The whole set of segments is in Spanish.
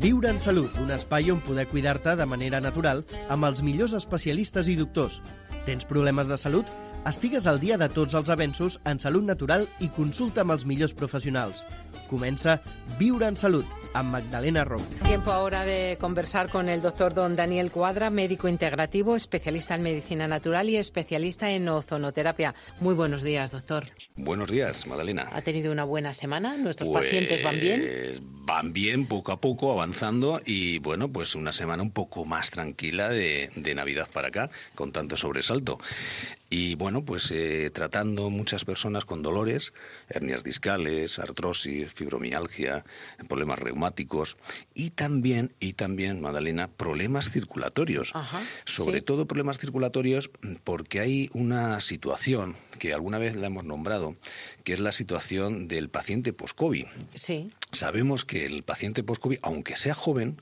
Viure en Salut, un espai on poder cuidar-te de manera natural amb els millors especialistes i doctors. Tens problemes de salut? Estigues al dia de tots els avenços en salut natural i consulta amb els millors professionals. Comença Viure en Salut amb Magdalena Rom. Tiempo ahora de conversar con el doctor don Daniel Cuadra, médico integrativo, especialista en medicina natural y especialista en ozonoterapia. Muy buenos días, doctor. Buenos días, Magdalena. ¿Ha tenido una buena semana? ¿Nuestros pacientes van bien? Van bien, poco a poco, avanzando y, bueno, pues una semana un poco más tranquila de Navidad para acá, con tanto sobresalto. Y, bueno, pues tratando muchas personas con dolores, hernias discales, artrosis, fibromialgia, problemas reumáticos y también, Magdalena, problemas circulatorios. Ajá, Sobre todo problemas circulatorios porque hay una situación que alguna vez la hemos nombrado, que es la situación del paciente post-COVID. Sí. Sabemos que el paciente post-COVID, aunque sea joven,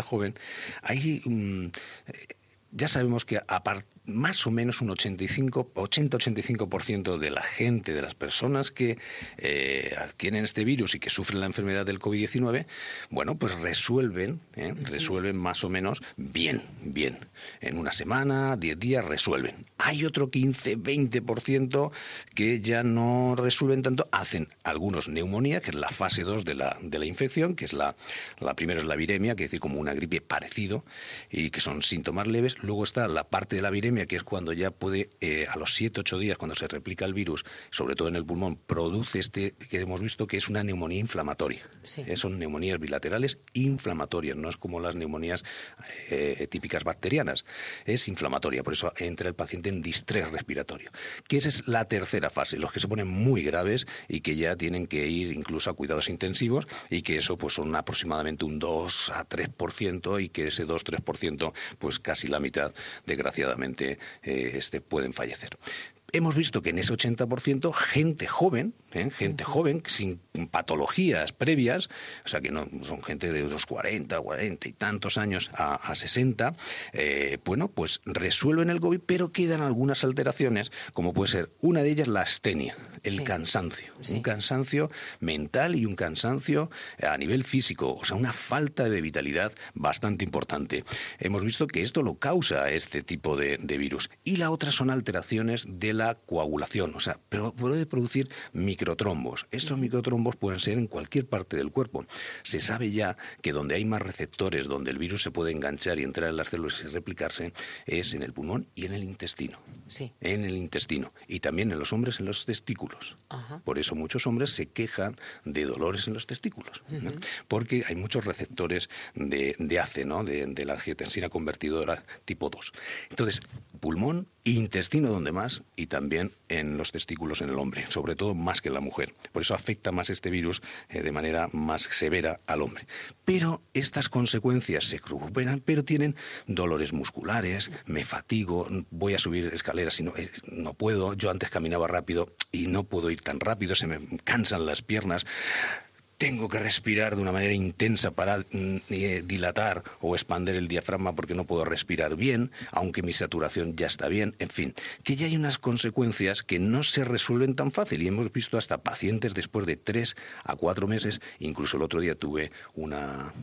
hay... ya sabemos que más o menos un 80-85% de la gente, de las personas que adquieren este virus y que sufren la enfermedad del COVID-19, bueno, pues resuelven más o menos bien. En una semana, 10 días resuelven. Hay otro 15-20% que ya no resuelven tanto, hacen algunos neumonía, que es la fase 2 de la infección, que es la primera es la viremia, que es decir, como una gripe parecido, y que son síntomas leves. Luego está la parte de la viremia, que es cuando ya puede, a los 7-8 días, cuando se replica el virus, sobre todo en el pulmón, produce que hemos visto que es una neumonía inflamatoria. Sí. Son neumonías bilaterales inflamatorias, no es como las neumonías típicas bacterianas, es inflamatoria, por eso entra el paciente en distrés respiratorio. Que esa es la tercera fase, los que se ponen muy graves y que ya tienen que ir incluso a cuidados intensivos y que eso pues son aproximadamente un 2-3% y que ese 2-3%, pues casi la mitad, desgraciadamente, pueden fallecer. Hemos visto que en ese 80% gente joven sin patologías previas, o sea que no son gente de unos 40 y tantos años a 60, bueno, pues resuelven el COVID, pero quedan algunas alteraciones, como puede ser una de ellas la astenia, el cansancio, un cansancio mental y un cansancio a nivel físico, o sea, una falta de vitalidad bastante importante. Hemos visto que esto lo causa este tipo de virus. Y la otra son alteraciones de la coagulación, o sea, pero puede producir microtrombos. Estos microtrombos pueden ser en cualquier parte del cuerpo. Se sabe ya que donde hay más receptores, donde el virus se puede enganchar y entrar en las células y replicarse, es en el pulmón y en el intestino. Sí. En el intestino. Y también en los hombres en los testículos. Ajá. Por eso muchos hombres se quejan de dolores en los testículos, ¿no? Porque hay muchos receptores de ACE, ¿no? De la angiotensina convertidora tipo 2. Entonces, pulmón e intestino donde más, y también en los testículos en el hombre, sobre todo más que en la mujer. Por eso afecta más este virus de manera más severa al hombre. Pero estas consecuencias se recuperan, pero tienen dolores musculares, me fatigo, voy a subir escaleras y no puedo, yo antes caminaba rápido y no puedo ir tan rápido, se me cansan las piernas. Tengo que respirar de una manera intensa para dilatar o expander el diafragma porque no puedo respirar bien, aunque mi saturación ya está bien. En fin, que ya hay unas consecuencias que no se resuelven tan fácil. Y hemos visto hasta pacientes después de 3 a 4 meses. Incluso el otro día tuve una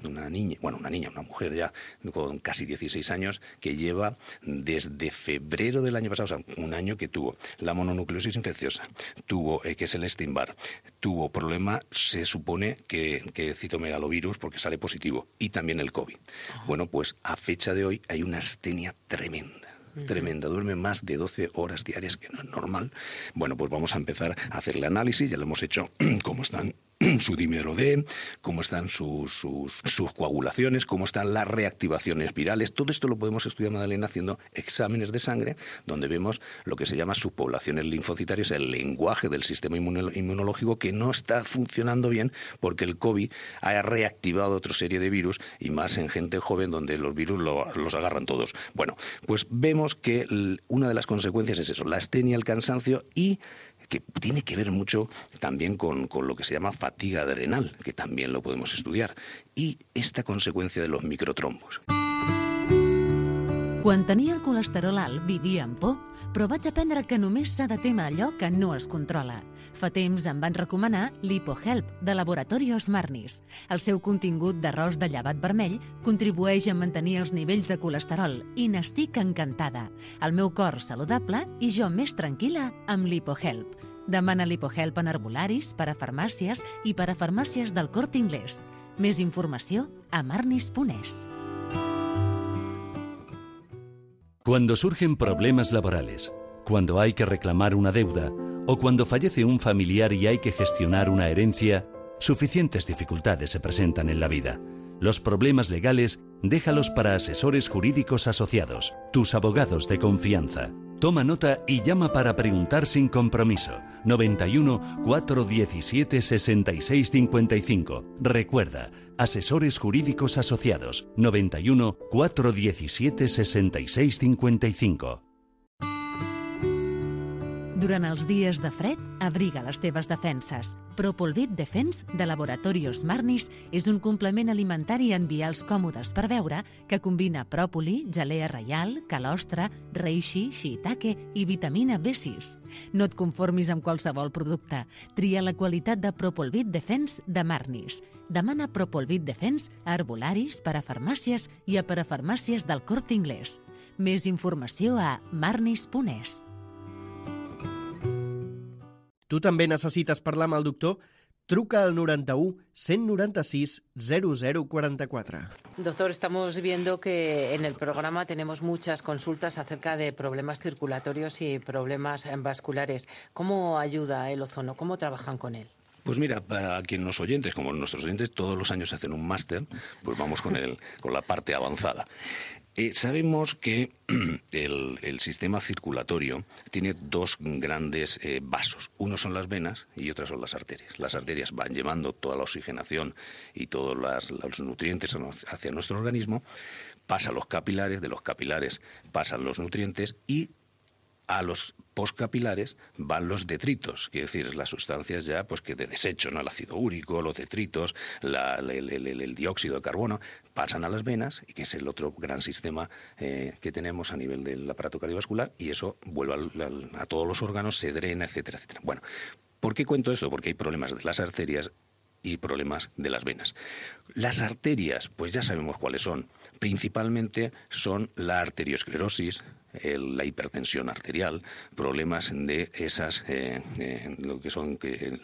mujer ya con casi 16 años que lleva desde febrero del año pasado, o sea, un año que tuvo la mononucleosis infecciosa, tuvo, que es el Epstein-Barr, tuvo problema, se supone que citomegalovirus porque sale positivo, y también el COVID. Bueno, pues a fecha de hoy hay una astenia tremenda, duerme más de 12 horas diarias, que no es normal. Bueno, pues vamos a empezar a hacerle análisis, ya lo hemos hecho, cómo están su dímero D, cómo están sus coagulaciones, cómo están las reactivaciones virales. Todo esto lo podemos estudiar, Magdalena, haciendo exámenes de sangre, donde vemos lo que se llama subpoblaciones linfocitarias, el lenguaje del sistema inmunológico que no está funcionando bien porque el COVID ha reactivado otra serie de virus, y más en gente joven donde los virus los agarran todos. Bueno, pues vemos que una de las consecuencias es eso, la astenia, el cansancio, y que tiene que ver mucho también con lo que se llama fatiga adrenal, que también lo podemos estudiar, y esta consecuencia de los microtrombos. Quan tenia el colesterol alt, vivia amb por. però vaig aprendre que només s'ha de témer allò que no es controla. Fa temps em van recomanar l'HipoHelp, de Laboratorios Marnis. El seu contingut d'arròs de llevat vermell contribueix a mantenir els nivells de colesterol i n'estic encantada. El meu cor saludable i jo més tranquil·la amb l'HipoHelp. Demana l'HipoHelp en herbolaris, per a farmàcies i per a farmàcies del Corte Inglés. Més informació a marnis.es. Cuando surgen problemas laborales, cuando hay que reclamar una deuda o cuando fallece un familiar y hay que gestionar una herencia, suficientes dificultades se presentan en la vida. Los problemas legales, déjalos para Asesores Jurídicos Asociados, tus abogados de confianza. Toma nota y llama para preguntar sin compromiso. 91 417 66 55. Recuerda, Asesores Jurídicos Asociados. 91 417 66 55. Durant els dies de fred, abriga les teves defenses. Propolvit Defense de Laboratorios Marnis és un complement alimentari en vials còmodes per beure que combina pròpoli, gelea reial, calostre, reishi, shiitake i vitamina B6. No et conformis amb qualsevol producte. Tria la qualitat de Propolvit Defense de Marnis. Demana Propolvit Defense a herbolaris, per a farmàcies i a parafarmàcies del Corte Inglés. Més informació a marnis.es. Tu també necessites parlar amb el doctor? Truca al 91 196 0044. Doctor, estamos viendo que en el programa tenemos muchas consultas acerca de problemas circulatorios y problemas vasculares. ¿Cómo ayuda el ozono? ¿Cómo trabajan con él? Pues mira, para quien los oyentes, como nuestros oyentes, todos los años hacen un máster, pues vamos con la parte avanzada. Sabemos que el sistema circulatorio tiene dos grandes vasos. Uno son las venas y otras son las arterias. Las arterias van llevando toda la oxigenación y todos los nutrientes hacia nuestro organismo, pasan los capilares, de los capilares pasan los nutrientes y a los postcapilares van los detritos, quiere decir, las sustancias ya pues que de desecho, ¿no? El ácido úrico, los detritos, el dióxido de carbono, pasan a las venas, y que es el otro gran sistema que tenemos a nivel del aparato cardiovascular, y eso vuelve a todos los órganos, se drena, etcétera, etcétera. Bueno, ¿por qué cuento esto? Porque hay problemas de las arterias y problemas de las venas. Las arterias, pues ya sabemos cuáles son. Principalmente son la arteriosclerosis, la hipertensión arterial, problemas de esas, lo que son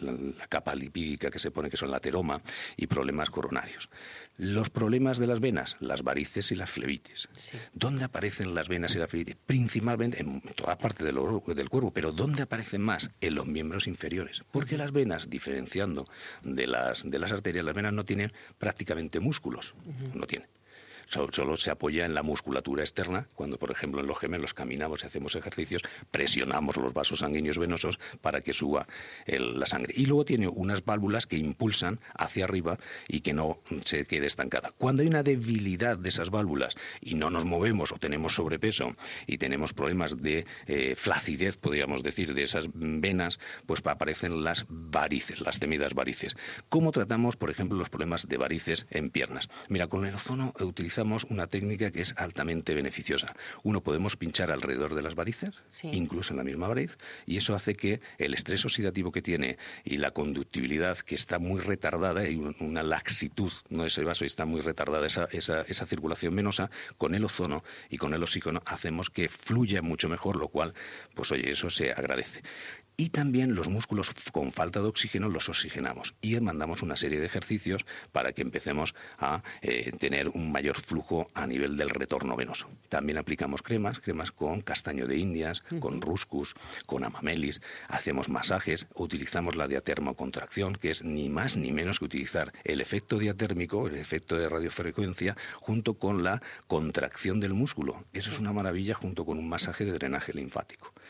la capa lipídica que se pone, que son la ateroma, y problemas coronarios. Los problemas de las venas, las varices y las flebitis. Sí. ¿Dónde aparecen las venas y la flebitis? Principalmente en toda parte del cuerpo, pero ¿dónde aparecen más? En los miembros inferiores. Porque las venas, diferenciando de las arterias, las venas no tienen prácticamente músculos, no tienen. Solo se apoya en la musculatura externa. Cuando, por ejemplo, en los gemelos caminamos y hacemos ejercicios, presionamos los vasos sanguíneos venosos para que suba la sangre. Y luego tiene unas válvulas que impulsan hacia arriba y que no se quede estancada. Cuando hay una debilidad de esas válvulas y no nos movemos, o tenemos sobrepeso y tenemos problemas de flacidez, podríamos decir, de esas venas, pues aparecen las varices, las temidas varices. ¿Cómo tratamos, por ejemplo, los problemas de varices en piernas? Mira, con el ozono utilizamos una técnica que es altamente beneficiosa. Uno, podemos pinchar alrededor de las varices, sí, incluso en la misma variz, y eso hace que el estrés oxidativo que tiene y la conductibilidad, que está muy retardada, y una laxitud, ¿no?, ese vaso, y está muy retardada esa circulación venosa, con el ozono y con el oxígeno hacemos que fluya mucho mejor, lo cual, pues oye, eso se agradece. Y también los músculos con falta de oxígeno los oxigenamos y mandamos una serie de ejercicios para que empecemos a tener un mayor flujo a nivel del retorno venoso. También aplicamos cremas con castaño de indias, con ruscus, con amamelis, hacemos masajes, utilizamos la diatermocontracción, que es ni más ni menos que utilizar el efecto diatérmico, el efecto de radiofrecuencia, junto con la contracción del músculo. Eso es una maravilla, junto con un masaje de drenaje linfático.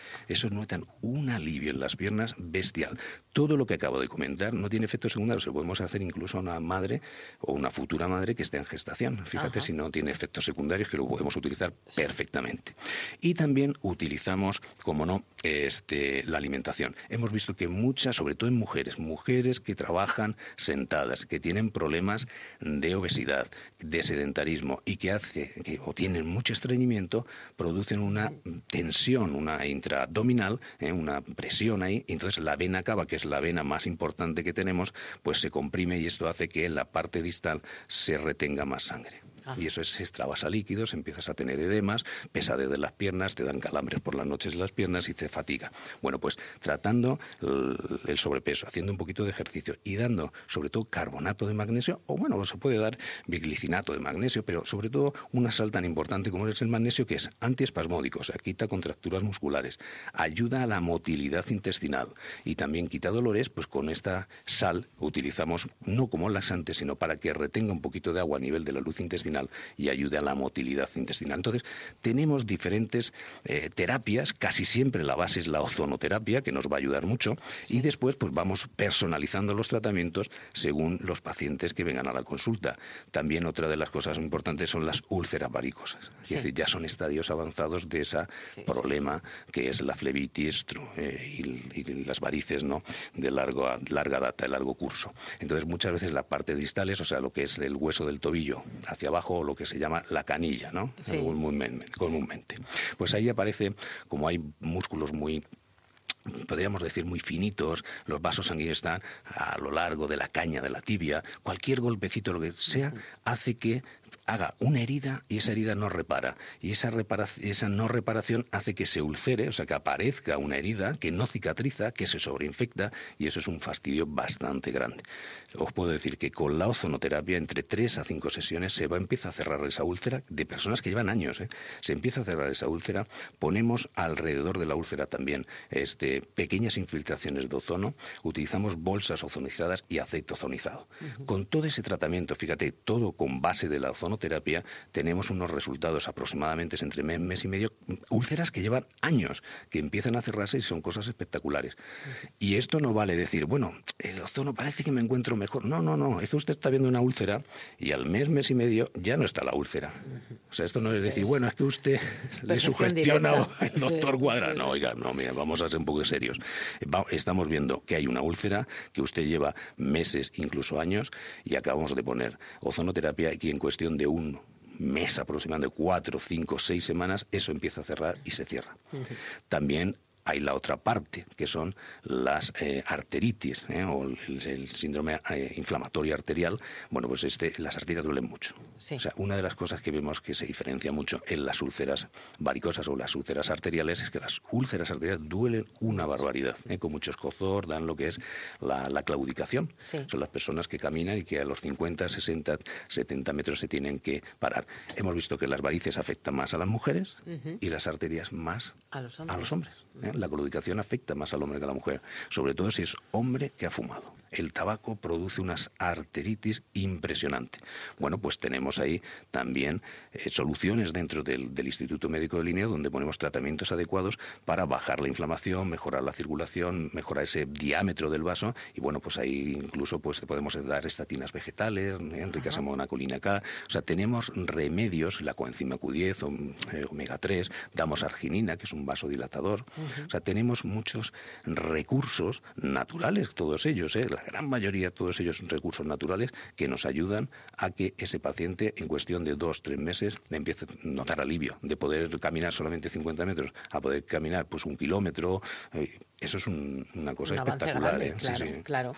Esos notan un alivio en las piernas bestial. Todo lo que acabo de comentar no tiene efectos secundarios. Lo podemos hacer incluso a una madre o una futura madre que esté en gestación. Fíjate si no tiene efectos secundarios, que lo podemos utilizar perfectamente. Y también utilizamos, como no, la alimentación. Hemos visto que muchas, sobre todo en mujeres que trabajan sentadas, que tienen problemas de obesidad, de sedentarismo y o tienen mucho estreñimiento, producen una tensión, una intraabdominal, una presión ahí, y entonces la vena cava, que es la vena más importante que tenemos, pues se comprime y esto hace que en la parte distal se retenga más sangre. Y eso es extravasa líquidos, empiezas a tener edemas, pesadez de las piernas, te dan calambres por las noches en las piernas y te fatiga. Bueno, pues tratando el sobrepeso, haciendo un poquito de ejercicio y dando sobre todo carbonato de magnesio, o bueno, se puede dar biglicinato de magnesio, pero sobre todo una sal tan importante como es el magnesio, que es antiespasmódico, o sea, quita contracturas musculares, ayuda a la motilidad intestinal y también quita dolores. Pues con esta sal utilizamos no como laxante, sino para que retenga un poquito de agua a nivel de la luz intestinal y ayude a la motilidad intestinal. Entonces, tenemos diferentes terapias, casi siempre la base es la ozonoterapia, que nos va a ayudar mucho, y después pues vamos personalizando los tratamientos según los pacientes que vengan a la consulta. También otra de las cosas importantes son las úlceras varicosas, es decir, ya son estadios avanzados de ese problema que es la flebitis y las varices, ¿no?, de larga data, de largo curso. Entonces, muchas veces la parte distales, o sea, lo que es el hueso del tobillo hacia abajo, o lo que se llama la canilla, ¿no? Comúnmente. Pues ahí aparece, como hay músculos podríamos decir muy finitos, los vasos sanguíneos están a lo largo de la caña de la tibia, cualquier golpecito, lo que sea, hace que haga una herida y esa herida no repara. Y esa no reparación hace que se ulcere, o sea, que aparezca una herida que no cicatriza, que se sobreinfecta, y eso es un fastidio bastante grande. Os puedo decir que con la ozonoterapia, entre 3 a 5 sesiones, empieza a cerrar esa úlcera de personas que llevan años. Se empieza a cerrar esa úlcera, ponemos alrededor de la úlcera también pequeñas infiltraciones de ozono, utilizamos bolsas ozonizadas y aceite ozonizado. Con todo ese tratamiento, fíjate, todo con base de la ozonoterapia, tenemos unos resultados aproximadamente entre mes y medio, úlceras que llevan años, que empiezan a cerrarse y son cosas espectaculares. Y esto no vale decir, bueno, el ozono parece que me encuentro mejor. No, es que usted está viendo una úlcera y al mes y medio ya no está la úlcera. O sea, esto no es decir, bueno, es que usted le sugestiona el doctor Cuadra. No, oiga, no, mira, vamos a ser un poco serios. Estamos viendo que hay una úlcera, que usted lleva meses, incluso años, y acabamos de poner ozonoterapia y en cuestión de un mes aproximadamente, 4, 5, 6 semanas, eso empieza a cerrar y se cierra. También hay la otra parte, que son las arteritis, o el síndrome inflamatorio arterial. Bueno, pues las arterias duelen mucho. Sí. O sea, una de las cosas que vemos que se diferencia mucho en las úlceras varicosas o las úlceras arteriales es que las úlceras arteriales duelen una barbaridad, con mucho escozor, dan lo que es la claudicación. Sí. Son las personas que caminan y que a los 50, 60, 70 metros se tienen que parar. Hemos visto que las varices afectan más a las mujeres y las arterias más a los hombres. La claudicación afecta más al hombre que a la mujer, sobre todo si es hombre que ha fumado. El tabaco produce unas arteritis impresionantes. Bueno, pues tenemos ahí también soluciones dentro del Instituto Médico de Lineo, donde ponemos tratamientos adecuados para bajar la inflamación, mejorar la circulación, mejorar ese diámetro del vaso, y bueno, pues ahí incluso pues podemos dar estatinas vegetales, ricas en monacolina K. O sea, tenemos remedios, la coenzima Q10, omega 3, damos arginina, que es un vasodilatador. O sea, tenemos muchos recursos naturales, todos ellos, la gran mayoría, todos ellos son recursos naturales que nos ayudan a que ese paciente, en cuestión de 2-3 meses, empiece a notar alivio, de poder caminar solamente 50 metros a poder caminar pues 1 kilómetro. Eso es una cosa espectacular. Grande, claro.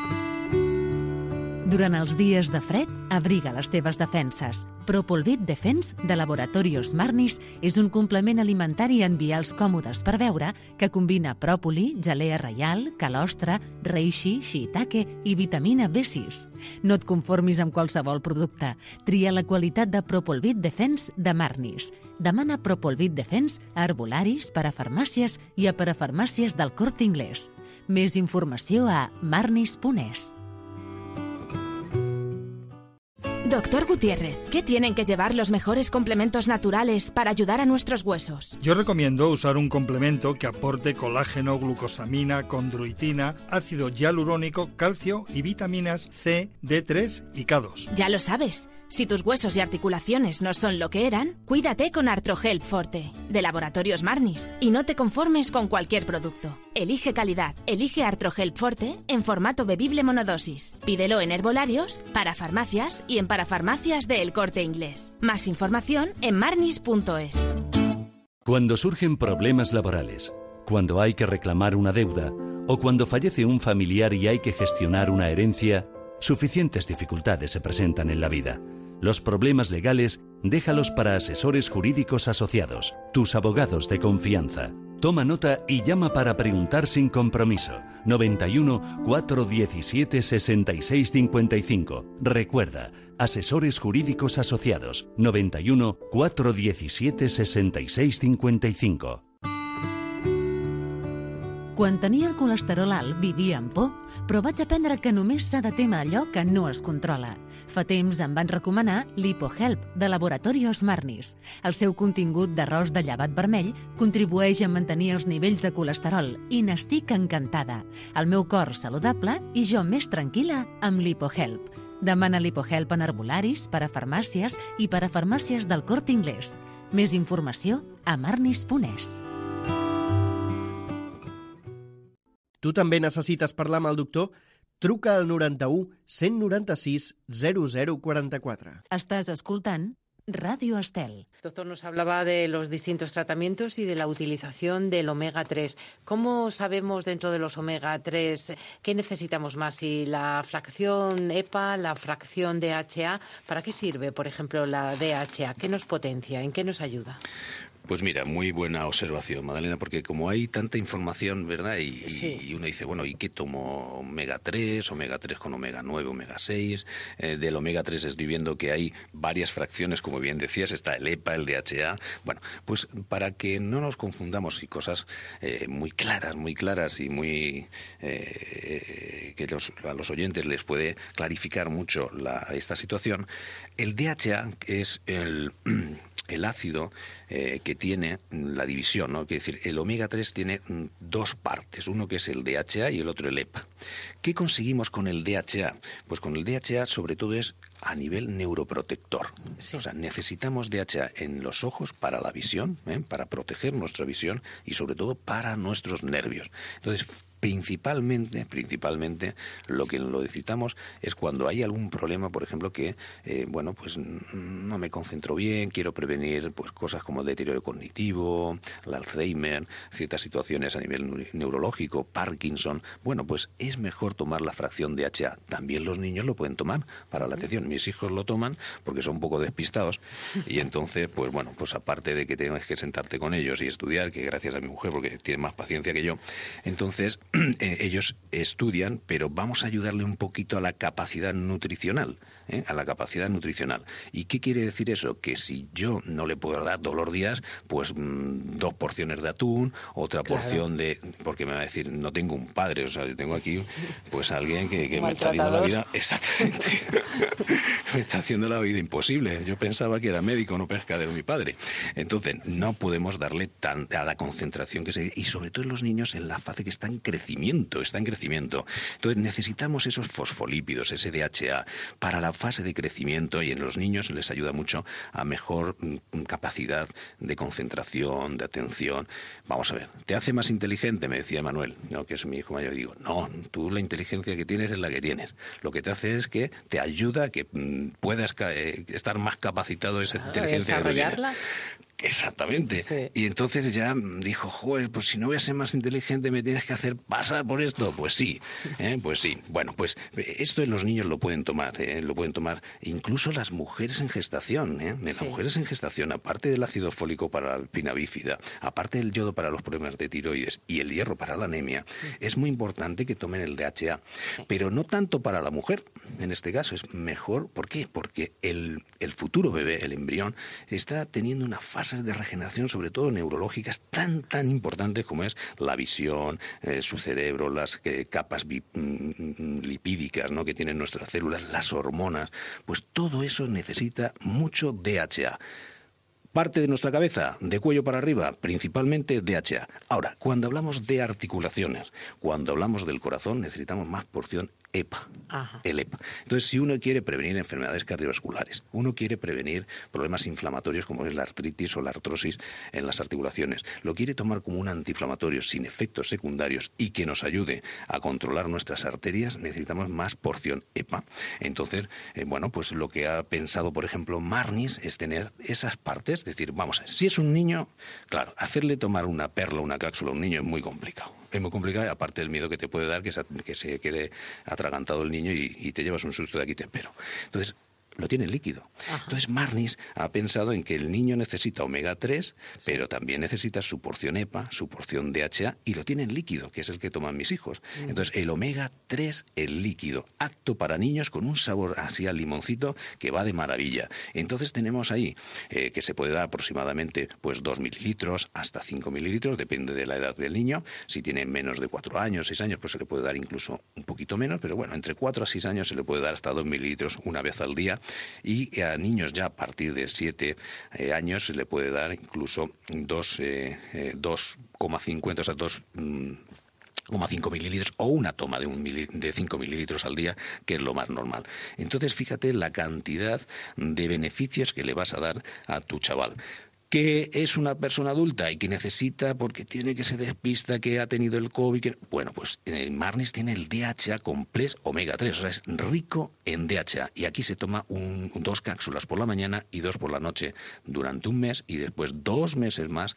Durant els dies de fred, abriga les teves defenses. Propolvit Defense, de Laboratorios Marnis, és un complement alimentari en vials còmodes per beure que combina pròpoli, gelea reial, calostre, reishi, shiitake i vitamina B6. No et conformis amb qualsevol producte. Tria la qualitat de Propolvit Defense de Marnis. Demana Propolvit Defense a herbolaris, parafarmàcies i a parafarmàcies del Corte Inglés. Més informació a marnis.es. Doctor Gutiérrez, ¿qué tienen que llevar los mejores complementos naturales para ayudar a nuestros huesos? Yo recomiendo usar un complemento que aporte colágeno, glucosamina, condroitina, ácido hialurónico, calcio y vitaminas C, D3 y K2. Ya lo sabes. Si tus huesos y articulaciones no son lo que eran, cuídate con Artrohelp Forte, de Laboratorios Marnis, y no te conformes con cualquier producto. Elige calidad, elige Artrohelp Forte en formato bebible monodosis. Pídelo en herbolarios, para farmacias y en parafarmacias de El Corte Inglés. Más información en marnis.es. Cuando surgen problemas laborales, cuando hay que reclamar una deuda o cuando fallece un familiar y hay que gestionar una herencia, suficientes dificultades se presentan en la vida. Los problemas legales, déjalos para Asesores Jurídicos Asociados, tus abogados de confianza. Toma nota y llama para preguntar sin compromiso. 91 417 66 55. Recuerda, Asesores Jurídicos Asociados. 91 417 66 55. Quan tenia el colesterol alt vivia amb por, però vaig aprendre que només s'ha de témer allò que no es controla. Fa temps em van recomanar l'HipoHelp, de Laboratorios Marnis. El seu contingut d'arròs de llevat vermell contribueix a mantenir els nivells de colesterol i n'estic encantada. El meu cor saludable i jo més tranquil·la amb l'HipoHelp. Demana l'HipoHelp en herbolaris, parafarmàcies i parafarmàcies del Corte Inglés. Més informació a marnis.es. Tu també necessites parlar amb el doctor? Truca al 91 196 0044. Estàs escoltant Radio Estel. El doctor nos hablaba de los distintos tratamientos y de la utilización del omega 3. ¿Cómo sabemos dentro de los omega 3 qué necesitamos más? Si la fracción EPA, la fracción DHA, ¿para qué sirve, por ejemplo, la DHA? ¿Qué nos potencia? ¿En qué nos ayuda? Pues mira, muy buena observación, Madalena, porque como hay tanta información, ¿verdad? Sí. Y uno dice, bueno, ¿y qué tomo? Omega 3 con omega 9, omega 6. Del omega 3 estoy viendo que hay varias fracciones, como bien decías, está el EPA, el DHA. Bueno, pues para que no nos confundamos y cosas muy claras y muy que a los oyentes les puede clarificar mucho esta situación, el DHA es el ácido que tiene la división, ¿no? Quiere decir, el omega 3 tiene dos partes, uno que es el DHA y el otro el EPA. ¿Qué conseguimos con el DHA? Pues con el DHA sobre todo es a nivel neuroprotector. Sí. O sea, necesitamos DHA en los ojos para la visión, para proteger nuestra visión y sobre todo para nuestros nervios. Entonces, principalmente lo que lo necesitamos es cuando hay algún problema, por ejemplo, que pues no me concentro bien, quiero prevenir pues cosas como el deterioro cognitivo, el Alzheimer, ciertas situaciones a nivel neurológico, Parkinson. Bueno, pues es mejor tomar la fracción DHA. También los niños lo pueden tomar para la atención. Mis hijos lo toman porque son un poco despistados y entonces, pues bueno, pues aparte de que tienes que sentarte con ellos y estudiar, que gracias a mi mujer porque tiene más paciencia que yo, entonces ellos estudian, pero vamos a ayudarle un poquito a la capacidad nutricional, a la capacidad nutricional. ¿Y qué quiere decir eso? Que si yo no le puedo dar todos los días, pues 2 porciones de atún, otra porción de... Porque me va a decir, no tengo un padre, o sea, yo tengo aquí pues alguien que me está haciendo la vida... Exactamente. Me está haciendo la vida imposible. Yo pensaba que era médico, no pescadero, mi padre. Entonces, no podemos darle a la concentración que se... Y sobre todo en los niños en la fase que está en crecimiento. Entonces, necesitamos esos fosfolípidos, ese DHA, para la fase de crecimiento, y en los niños les ayuda mucho a mejor capacidad de concentración, de atención. Vamos a ver, ¿te hace más inteligente? Me decía Manuel, ¿no? Que es mi hijo mayor. Digo, no, tú la inteligencia que tienes es la que tienes. Lo que te hace es que te ayuda a que puedas estar más capacitado esa inteligencia que tú tienes. Exactamente. Sí. Y entonces ya dijo, joder, pues si no voy a ser más inteligente me tienes que hacer pasar por esto. Pues sí, pues sí. Bueno, pues esto en los niños lo pueden tomar, incluso las mujeres en gestación, Las mujeres en gestación, aparte del ácido fólico para la espina bífida, aparte del yodo para los problemas de tiroides y el hierro para la anemia, es muy importante que tomen el DHA, pero no tanto para la mujer. En este caso es mejor, ¿por qué? Porque el futuro bebé, el embrión, está teniendo una fase fases de regeneración, sobre todo neurológicas, tan importantes como es la visión, su cerebro, las capas lipídicas, ¿no?, que tienen nuestras células, las hormonas, pues todo eso necesita mucho DHA. Parte de nuestra cabeza, de cuello para arriba, principalmente DHA. Ahora, cuando hablamos de articulaciones, cuando hablamos del corazón, necesitamos más porción EPA, el EPA. Entonces, si uno quiere prevenir enfermedades cardiovasculares, uno quiere prevenir problemas inflamatorios como es la artritis o la artrosis en las articulaciones, lo quiere tomar como un antiinflamatorio sin efectos secundarios y que nos ayude a controlar nuestras arterias, necesitamos más porción EPA. Entonces, pues lo que ha pensado, por ejemplo, Marnis es tener esas partes, es decir, vamos a ver, si es un niño, claro, hacerle tomar una perla, una cápsula a un niño es muy complicado. Es muy complicado, aparte del miedo que te puede dar que se quede atragantado el niño y te llevas un susto de aquí te espero. Entonces, lo tiene líquido. Ajá. Entonces, Marnis ha pensado en que el niño necesita omega 3, sí, pero también necesita su porción EPA, su porción DHA, y lo tiene en líquido, que es el que toman mis hijos. Entonces, el omega 3 en líquido, apto para niños con un sabor así a limoncito que va de maravilla. Entonces, tenemos ahí que se puede dar aproximadamente pues 2 mililitros hasta 5 mililitros, depende de la edad del niño. Si tiene menos de 4 años, 6 años, pues se le puede dar incluso un poquito menos, pero bueno, entre 4 a 6 años se le puede dar hasta 2 mililitros una vez al día. Y a niños ya a partir de 7 años se le puede dar incluso 2,50, o sea, 2,5 mililitros o una toma de 5 mililitros al día, que es lo más normal. Entonces, fíjate la cantidad de beneficios que le vas a dar a tu chaval. Que es una persona adulta y que necesita, porque tiene que se despista, que ha tenido el COVID. Bueno, pues Marnis tiene el DHA Complex Omega 3, o sea, es rico en DHA. Y aquí se toma 2 cápsulas por la mañana y 2 por la noche durante un mes y después 2 meses más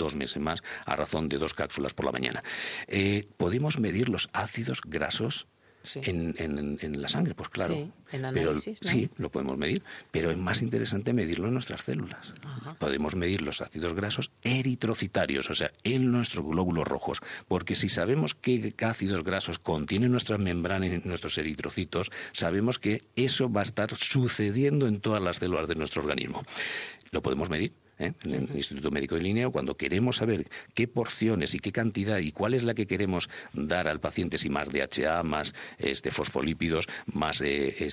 a razón de 2 cápsulas por la mañana. ¿Podemos medir los ácidos grasos? Sí. En la sangre, pues claro. Sí, en análisis, pero, ¿no? Sí, lo podemos medir, pero es más interesante medirlo en nuestras células. Ajá. Podemos medir los ácidos grasos eritrocitarios, o sea, en nuestros glóbulos rojos, porque si sabemos qué ácidos grasos contienen nuestras membranas y nuestros eritrocitos, sabemos que eso va a estar sucediendo en todas las células de nuestro organismo. Lo podemos medir. En el Instituto Médico de Linneo, cuando queremos saber qué porciones y qué cantidad y cuál es la que queremos dar al paciente, si más DHA, más fosfolípidos, más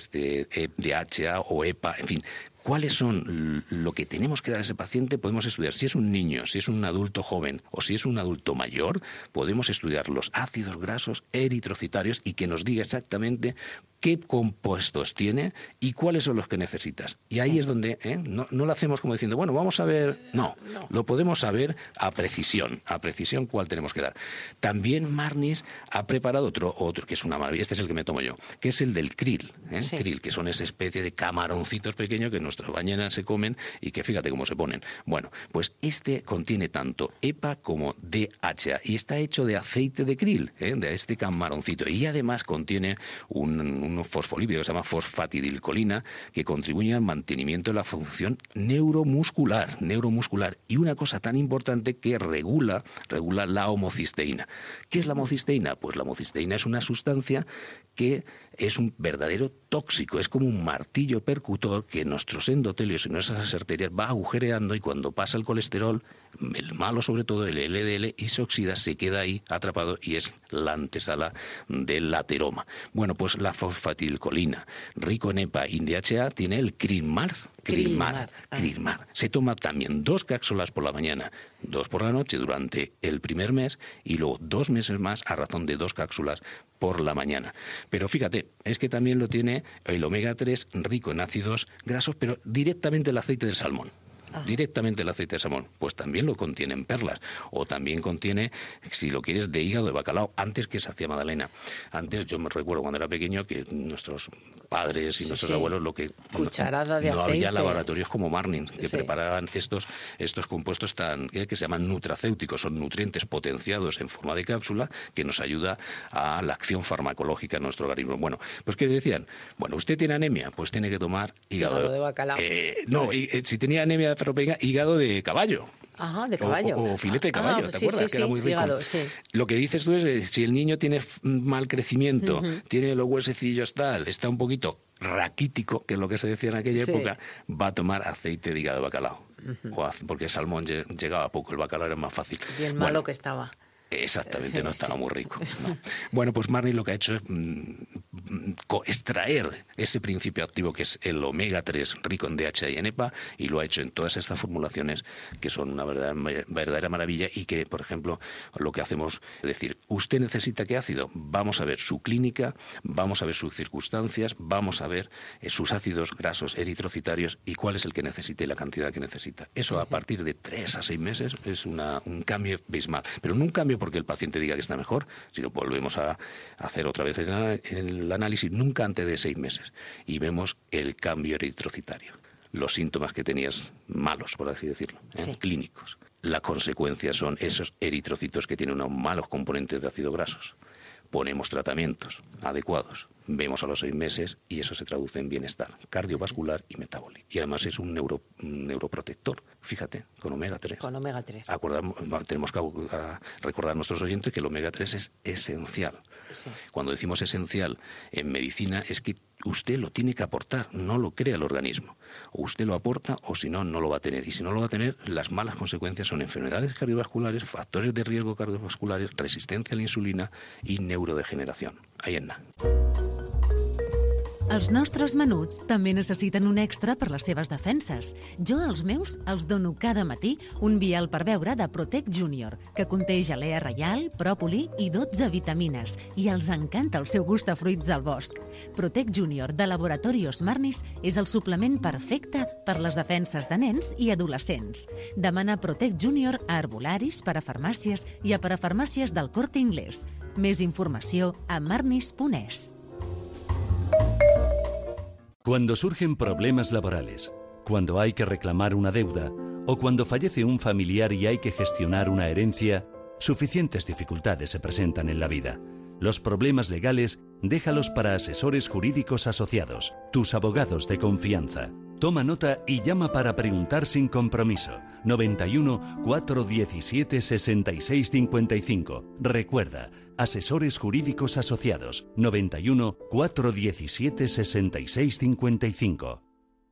DHA o EPA, en fin, cuáles son lo que tenemos que dar a ese paciente, podemos estudiar. Si es un niño, si es un adulto joven o si es un adulto mayor, podemos estudiar los ácidos grasos eritrocitarios y que nos diga exactamente qué compuestos tiene y cuáles son los que necesitas. Y ahí es donde no lo hacemos como diciendo, bueno, vamos a ver. No, lo podemos saber a precisión cuál tenemos que dar. También Marnis ha preparado otro que es una maravilla, este es el que me tomo yo, que es el del krill, sí. Krill, que son esa especie de camaroncitos pequeños que nuestras ballenas se comen y que fíjate cómo se ponen. Bueno, pues este contiene tanto EPA como DHA y está hecho de aceite de krill, de este camaroncito, y además contiene un fosfolípido que se llama fosfatidilcolina, que contribuye al mantenimiento de la función neuromuscular, y una cosa tan importante que regula la homocisteína. ¿Qué es la homocisteína? Pues la homocisteína es una sustancia que es un verdadero tóxico, es como un martillo percutor que nuestros endotelios y nuestras arterias va agujereando, y cuando pasa el colesterol, el malo sobre todo, el LDL, y se oxida, se queda ahí atrapado y es la antesala del ateroma. Bueno, pues la fosfatidilcolina, rico en EPA y DHA, tiene el Crilmar. Se toma también 2 cápsulas por la mañana, 2 por la noche durante el primer mes y luego 2 meses más a razón de 2 cápsulas por la mañana. Pero fíjate, es que también lo tiene el omega 3 rico en ácidos grasos, pero directamente el aceite del salmón. Directamente el aceite de salmón, pues también lo contienen perlas, o también contiene, si lo quieres, de hígado de bacalao, antes que se hacía magdalena. Antes, yo me recuerdo cuando era pequeño que nuestros padres y nuestros abuelos, lo que cucharada de no aceite. Había laboratorios como Marnis que preparaban estos compuestos que se llaman nutracéuticos, son nutrientes potenciados en forma de cápsula que nos ayuda a la acción farmacológica en nuestro organismo. Bueno, pues ¿qué decían? Bueno, usted tiene anemia, pues tiene que tomar hígado de bacalao. Si tenía anemia de ferropenia, hígado de caballo. Ajá, de caballo. O filete de caballo, ¿te acuerdas? Que era muy rico. Hígado, sí. Lo que dices tú es, si el niño tiene mal crecimiento, tiene los huesecillos tal, está un poquito raquítico, que es lo que se decía en aquella época, va a tomar aceite de hígado de bacalao. porque el salmón llegaba poco, el bacalao era más fácil. Y el malo que estaba. Exactamente, no estaba muy rico. No. Bueno, pues Marnis lo que ha hecho es extraer ese principio activo que es el omega 3 rico en DHA y en EPA, y lo ha hecho en todas estas formulaciones que son una verdadera maravilla, y que, por ejemplo, lo que hacemos es decir, ¿usted necesita qué ácido? Vamos a ver su clínica, vamos a ver sus circunstancias, vamos a ver sus ácidos grasos eritrocitarios y cuál es el que necesite y la cantidad que necesita. Eso a partir de 3 a 6 meses es un cambio abismal, pero no un cambio porque el paciente diga que está mejor, sino volvemos a hacer otra vez el análisis nunca antes de 6 meses y vemos el cambio eritrocitario, los síntomas que tenías malos, por así decirlo, clínicos. La consecuencia son esos eritrocitos que tienen unos malos componentes de ácidos grasos. Ponemos tratamientos adecuados, vemos a los 6 meses y eso se traduce en bienestar cardiovascular y metabólico. Y además es un neuroprotector, fíjate, con omega 3. Con omega 3. Tenemos que recordar a nuestros oyentes que el omega 3 es esencial. Sí. Cuando decimos esencial en medicina es que usted lo tiene que aportar, no lo crea el organismo. O usted lo aporta o si no, no lo va a tener. Y si no lo va a tener, las malas consecuencias son enfermedades cardiovasculares, factores de riesgo cardiovasculares, resistencia a la insulina i neurodegeneració. Ahí en nada. Els nostres menuts també necessiten un extra per les seves defenses. Jo als meus els dono cada matí un vial per beure de Protect Junior, que conté gelea reial, pròpoli i 12 vitamines, i els encanta el seu gust a fruits al bosc. Protect Junior de Laboratorios Marnis és el suplement perfecte per les defenses de nens i adolescents. Demana Protect Junior a herbolaris, parafarmàcies i a parafarmàcies del Corte Inglés. Més informació a marnis.es. Cuando surgen problemas laborales, cuando hay que reclamar una deuda o cuando fallece un familiar y hay que gestionar una herencia, suficientes dificultades se presentan en la vida. Los problemas legales, déjalos para Asesores Jurídicos Asociados, tus abogados de confianza. Toma nota y llama para preguntar sin compromiso. 91 417 66 55. Recuerda, Asesores Jurídicos Asociados. 91 417 66 55.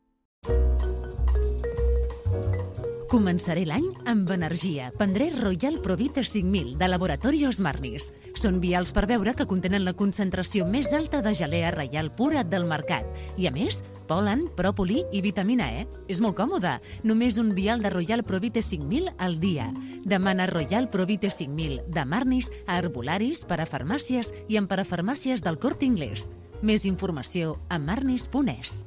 Començaré l'any amb energia. Prendré Royal Provite 5000 de Laboratorios Marnis. Són vials per beure que contenen la concentració més alta de gelea reial pura del mercat. I a més, pol·len, pròpoli i vitamina E. És molt còmode. Només un vial de Royal Provite 5000 al dia. Demana Royal Provite 5000 de Marnis a herbolaris, parafarmàcies i en parafarmàcies del Corte Inglés. Més informació a marnis.es.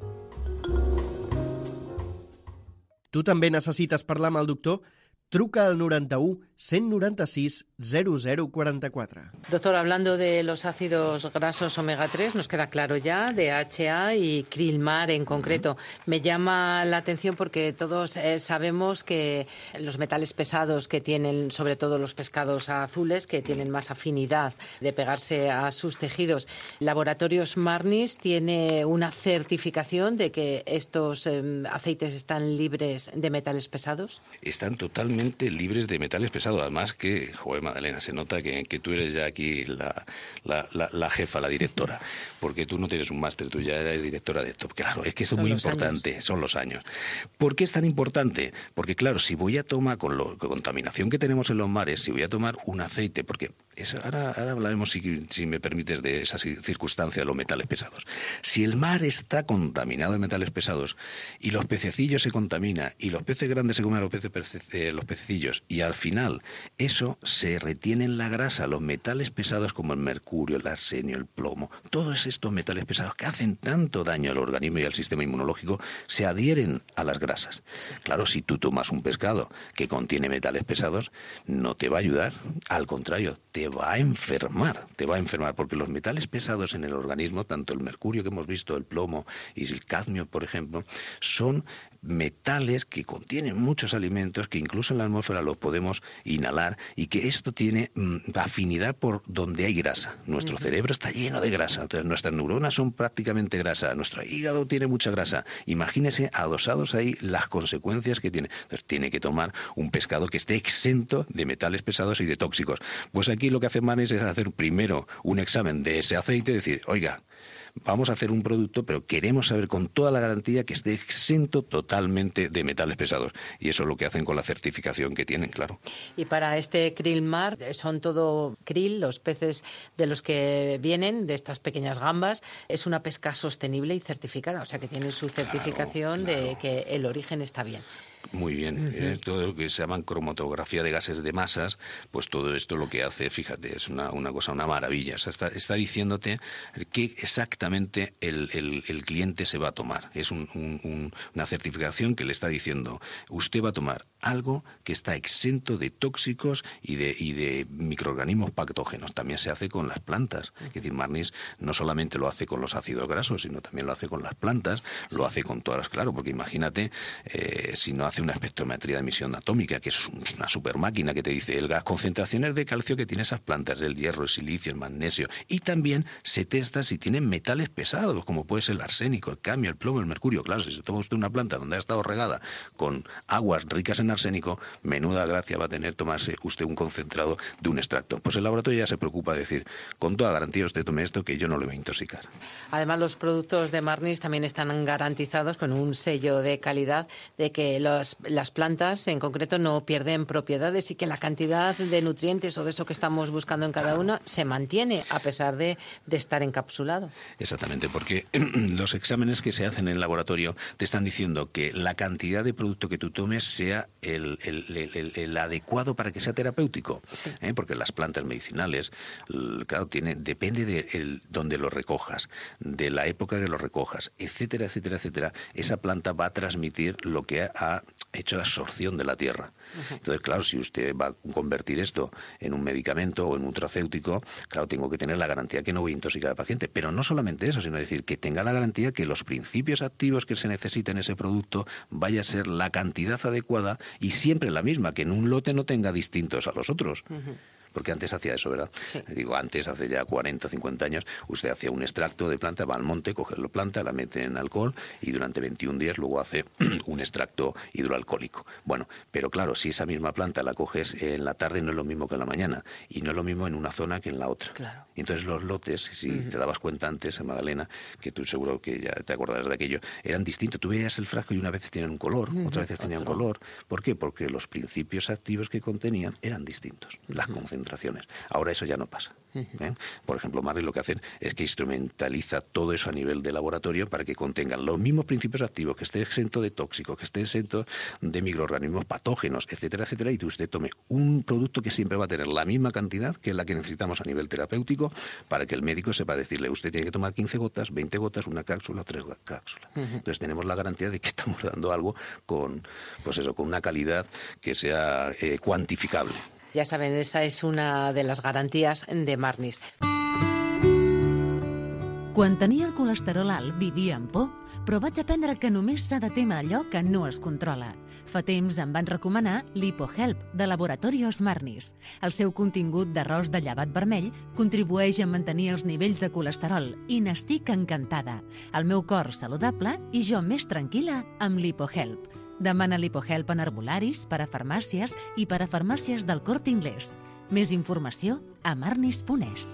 Tu també necessites parlar amb el doctor? Truca al 91 196 0044. Doctor, hablando de los ácidos grasos omega 3, nos queda claro ya, DHA y Krilmar en concreto. Me llama la atención porque todos sabemos que los metales pesados que tienen, sobre todo los pescados azules, que tienen más afinidad de pegarse a sus tejidos. Laboratorios Marnis tiene una certificación de que estos aceites están libres de metales pesados. Están totalmente libres de metales pesados. Además que, joder, Madalena, se nota que tú eres ya aquí la jefa, la directora, porque tú no tienes un máster, tú ya eres directora de esto. Claro, es que eso es muy importante, son los años. ¿Por qué es tan importante? Porque, claro, si voy a tomar, con la contaminación que tenemos en los mares, si voy a tomar un aceite, porque ahora hablaremos, si me permites, de esa circunstancia de los metales pesados. Si el mar está contaminado de metales pesados y los pececillos se contaminan y los peces grandes se comen a los pececillos y al final eso se retiene en la grasa, los metales pesados como el mercurio, el arsenio, el plomo, todos estos metales pesados que hacen tanto daño al organismo y al sistema inmunológico se adhieren a las grasas. Sí. Claro, si tú tomas un pescado que contiene metales pesados, no te va a ayudar, al contrario, te va a enfermar, porque los metales pesados en el organismo, tanto el mercurio que hemos visto, el plomo y el cadmio, por ejemplo, son metales que contienen muchos alimentos que incluso en la atmósfera los podemos inhalar y que esto tiene afinidad por donde hay grasa. Nuestro cerebro está lleno de grasa, entonces nuestras neuronas son prácticamente grasa, nuestro hígado tiene mucha grasa. Imagínese adosados ahí las consecuencias que tiene. Entonces tiene que tomar un pescado que esté exento de metales pesados y de tóxicos. Pues aquí lo que hace Marnis es hacer primero un examen de ese aceite y decir, oiga, vamos a hacer un producto, pero queremos saber con toda la garantía que esté exento totalmente de metales pesados. Y eso es lo que hacen con la certificación que tienen, claro. Y para este krill mar, son todo krill, los peces de los que vienen, de estas pequeñas gambas, es una pesca sostenible y certificada, o sea que tienen su certificación de que el origen está bien. Muy bien. Todo lo que se llama cromatografía de gases de masas, pues todo esto lo que hace, fíjate, es una cosa, una maravilla. O sea, está diciéndote qué exactamente el cliente se va a tomar. Es una certificación que le está diciendo, usted va a tomar algo que está exento de tóxicos y de microorganismos patógenos. También se hace con las plantas. Es decir, Marnis no solamente lo hace con los ácidos grasos, sino también lo hace con las plantas, lo hace con todas las, claro, porque imagínate, si no hace una espectrometría de emisión atómica, que es una super máquina que te dice las concentraciones de calcio que tiene esas plantas, el hierro, el silicio, el magnesio, y también se testa si tienen metales pesados, como puede ser el arsénico, el cadmio, el plomo, el mercurio. Claro, si se toma usted una planta donde ha estado regada con aguas ricas en arsénico, menuda gracia va a tener tomarse usted un concentrado de un extracto. Pues el laboratorio ya se preocupa de decir, con toda garantía usted tome esto, que yo no le voy a intoxicar. Además, los productos de Marnis también están garantizados con un sello de calidad de que las plantas en concreto no pierden propiedades y que la cantidad de nutrientes o de eso que estamos buscando en cada uno se mantiene a pesar de estar encapsulado. Exactamente, porque los exámenes que se hacen en el laboratorio te están diciendo que la cantidad de producto que tú tomes sea el adecuado para que sea terapéutico. Sí. Porque las plantas medicinales, claro, depende de donde lo recojas, de la época que lo recojas, etcétera, etcétera, etcétera. Esa planta va a transmitir lo que ha hecho de absorción de la tierra. Entonces, claro, si usted va a convertir esto en un medicamento o en un nutracéutico, claro, tengo que tener la garantía que no voy a intoxicar al paciente. Pero no solamente eso, sino decir que tenga la garantía que los principios activos que se necesitan en ese producto vaya a ser la cantidad adecuada y siempre la misma, que en un lote no tenga distintos a los otros. Porque antes hacía eso, ¿verdad? Sí. Digo, antes, hace ya 40, 50 años, usted hacía un extracto de planta, va al monte, coge la planta, la mete en alcohol y durante 21 días luego hace un extracto hidroalcohólico. Bueno, pero claro, si esa misma planta la coges en la tarde no es lo mismo que en la mañana y no es lo mismo en una zona que en la otra. Claro. Entonces los lotes, si te dabas cuenta antes, Magdalena, que tú seguro que ya te acordarás de aquello, eran distintos. Tú veías el frasco y una vez tenían un color, otras veces tenían color. ¿Por qué? Porque los principios activos que contenían eran distintos. Las concentraciones. Ahora eso ya no pasa. Por ejemplo, Marnis lo que hacen es que instrumentaliza todo eso a nivel de laboratorio para que contengan los mismos principios activos, que esté exento de tóxicos, que esté exento de microorganismos patógenos, etcétera, etcétera, y que usted tome un producto que siempre va a tener la misma cantidad, que es la que necesitamos a nivel terapéutico, para que el médico sepa decirle, usted tiene que tomar 15 gotas, 20 gotas, una cápsula, 3 cápsulas. Entonces tenemos la garantía de que estamos dando algo con una calidad que sea cuantificable. Ya saben, esa es una de les garanties de Marnis. Quan tenia el colesterol alt vivia amb por, però vaig aprendre que només s'ha de témer allò que no es controla. Fa temps em van recomanar l'HipoHelp, de Laboratorios Marnis. El seu contingut d'arròs de llevat vermell contribueix a mantenir els nivells de colesterol i n'estic encantada. El meu cor saludable i jo més tranquil·la amb l'HipoHelp. Demana l'HipoHelp en herbolaris, per a farmàcies i per a farmàcies del Corte Inglés. Més informació a marnis.es.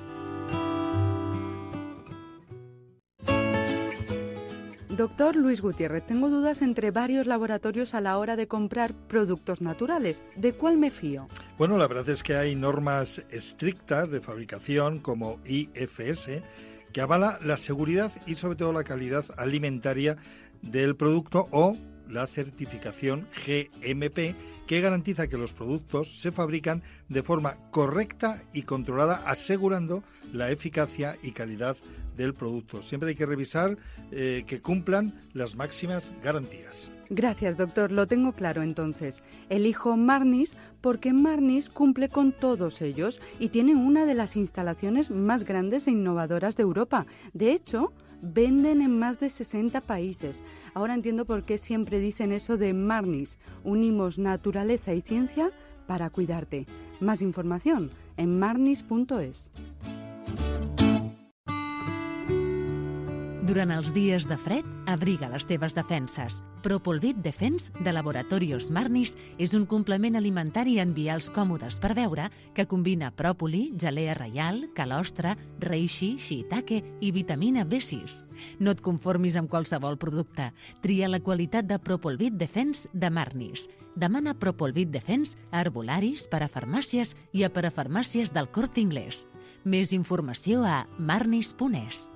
Doctor Luis Gutiérrez, tengo dudas entre varios laboratorios a la hora de comprar productos naturales. ¿De cuál me fío? Bueno, la verdad es que hay normas estrictas de fabricación como IFS que avala la seguridad y sobre todo la calidad alimentaria del producto, o la certificación GMP, que garantiza que los productos se fabrican de forma correcta y controlada, asegurando la eficacia y calidad del producto. Siempre hay que revisar que cumplan las máximas garantías. Gracias, doctor. Lo tengo claro entonces. Elijo Marnis porque Marnis cumple con todos ellos y tiene una de las instalaciones más grandes e innovadoras de Europa. De hecho, venden en más de 60 países. Ahora entiendo por qué siempre dicen eso de Marnis. Unimos naturaleza y ciencia para cuidarte. Más información en marnis.es. Durant els dies de fred, abriga les teves defenses. Propolvit Defense de Laboratorios Marnis és un complement alimentari en vials còmodes per beure que combina pròpoli, gelea reial, calostre, reishi, shiitake i vitamina B6. No et conformis amb qualsevol producte. Tria la qualitat de Propolvit Defense de Marnis. Demana Propolvit Defense a herbolaris, parafarmàcies i a parafarmàcies del Corte Inglés. Més informació a marnis.es.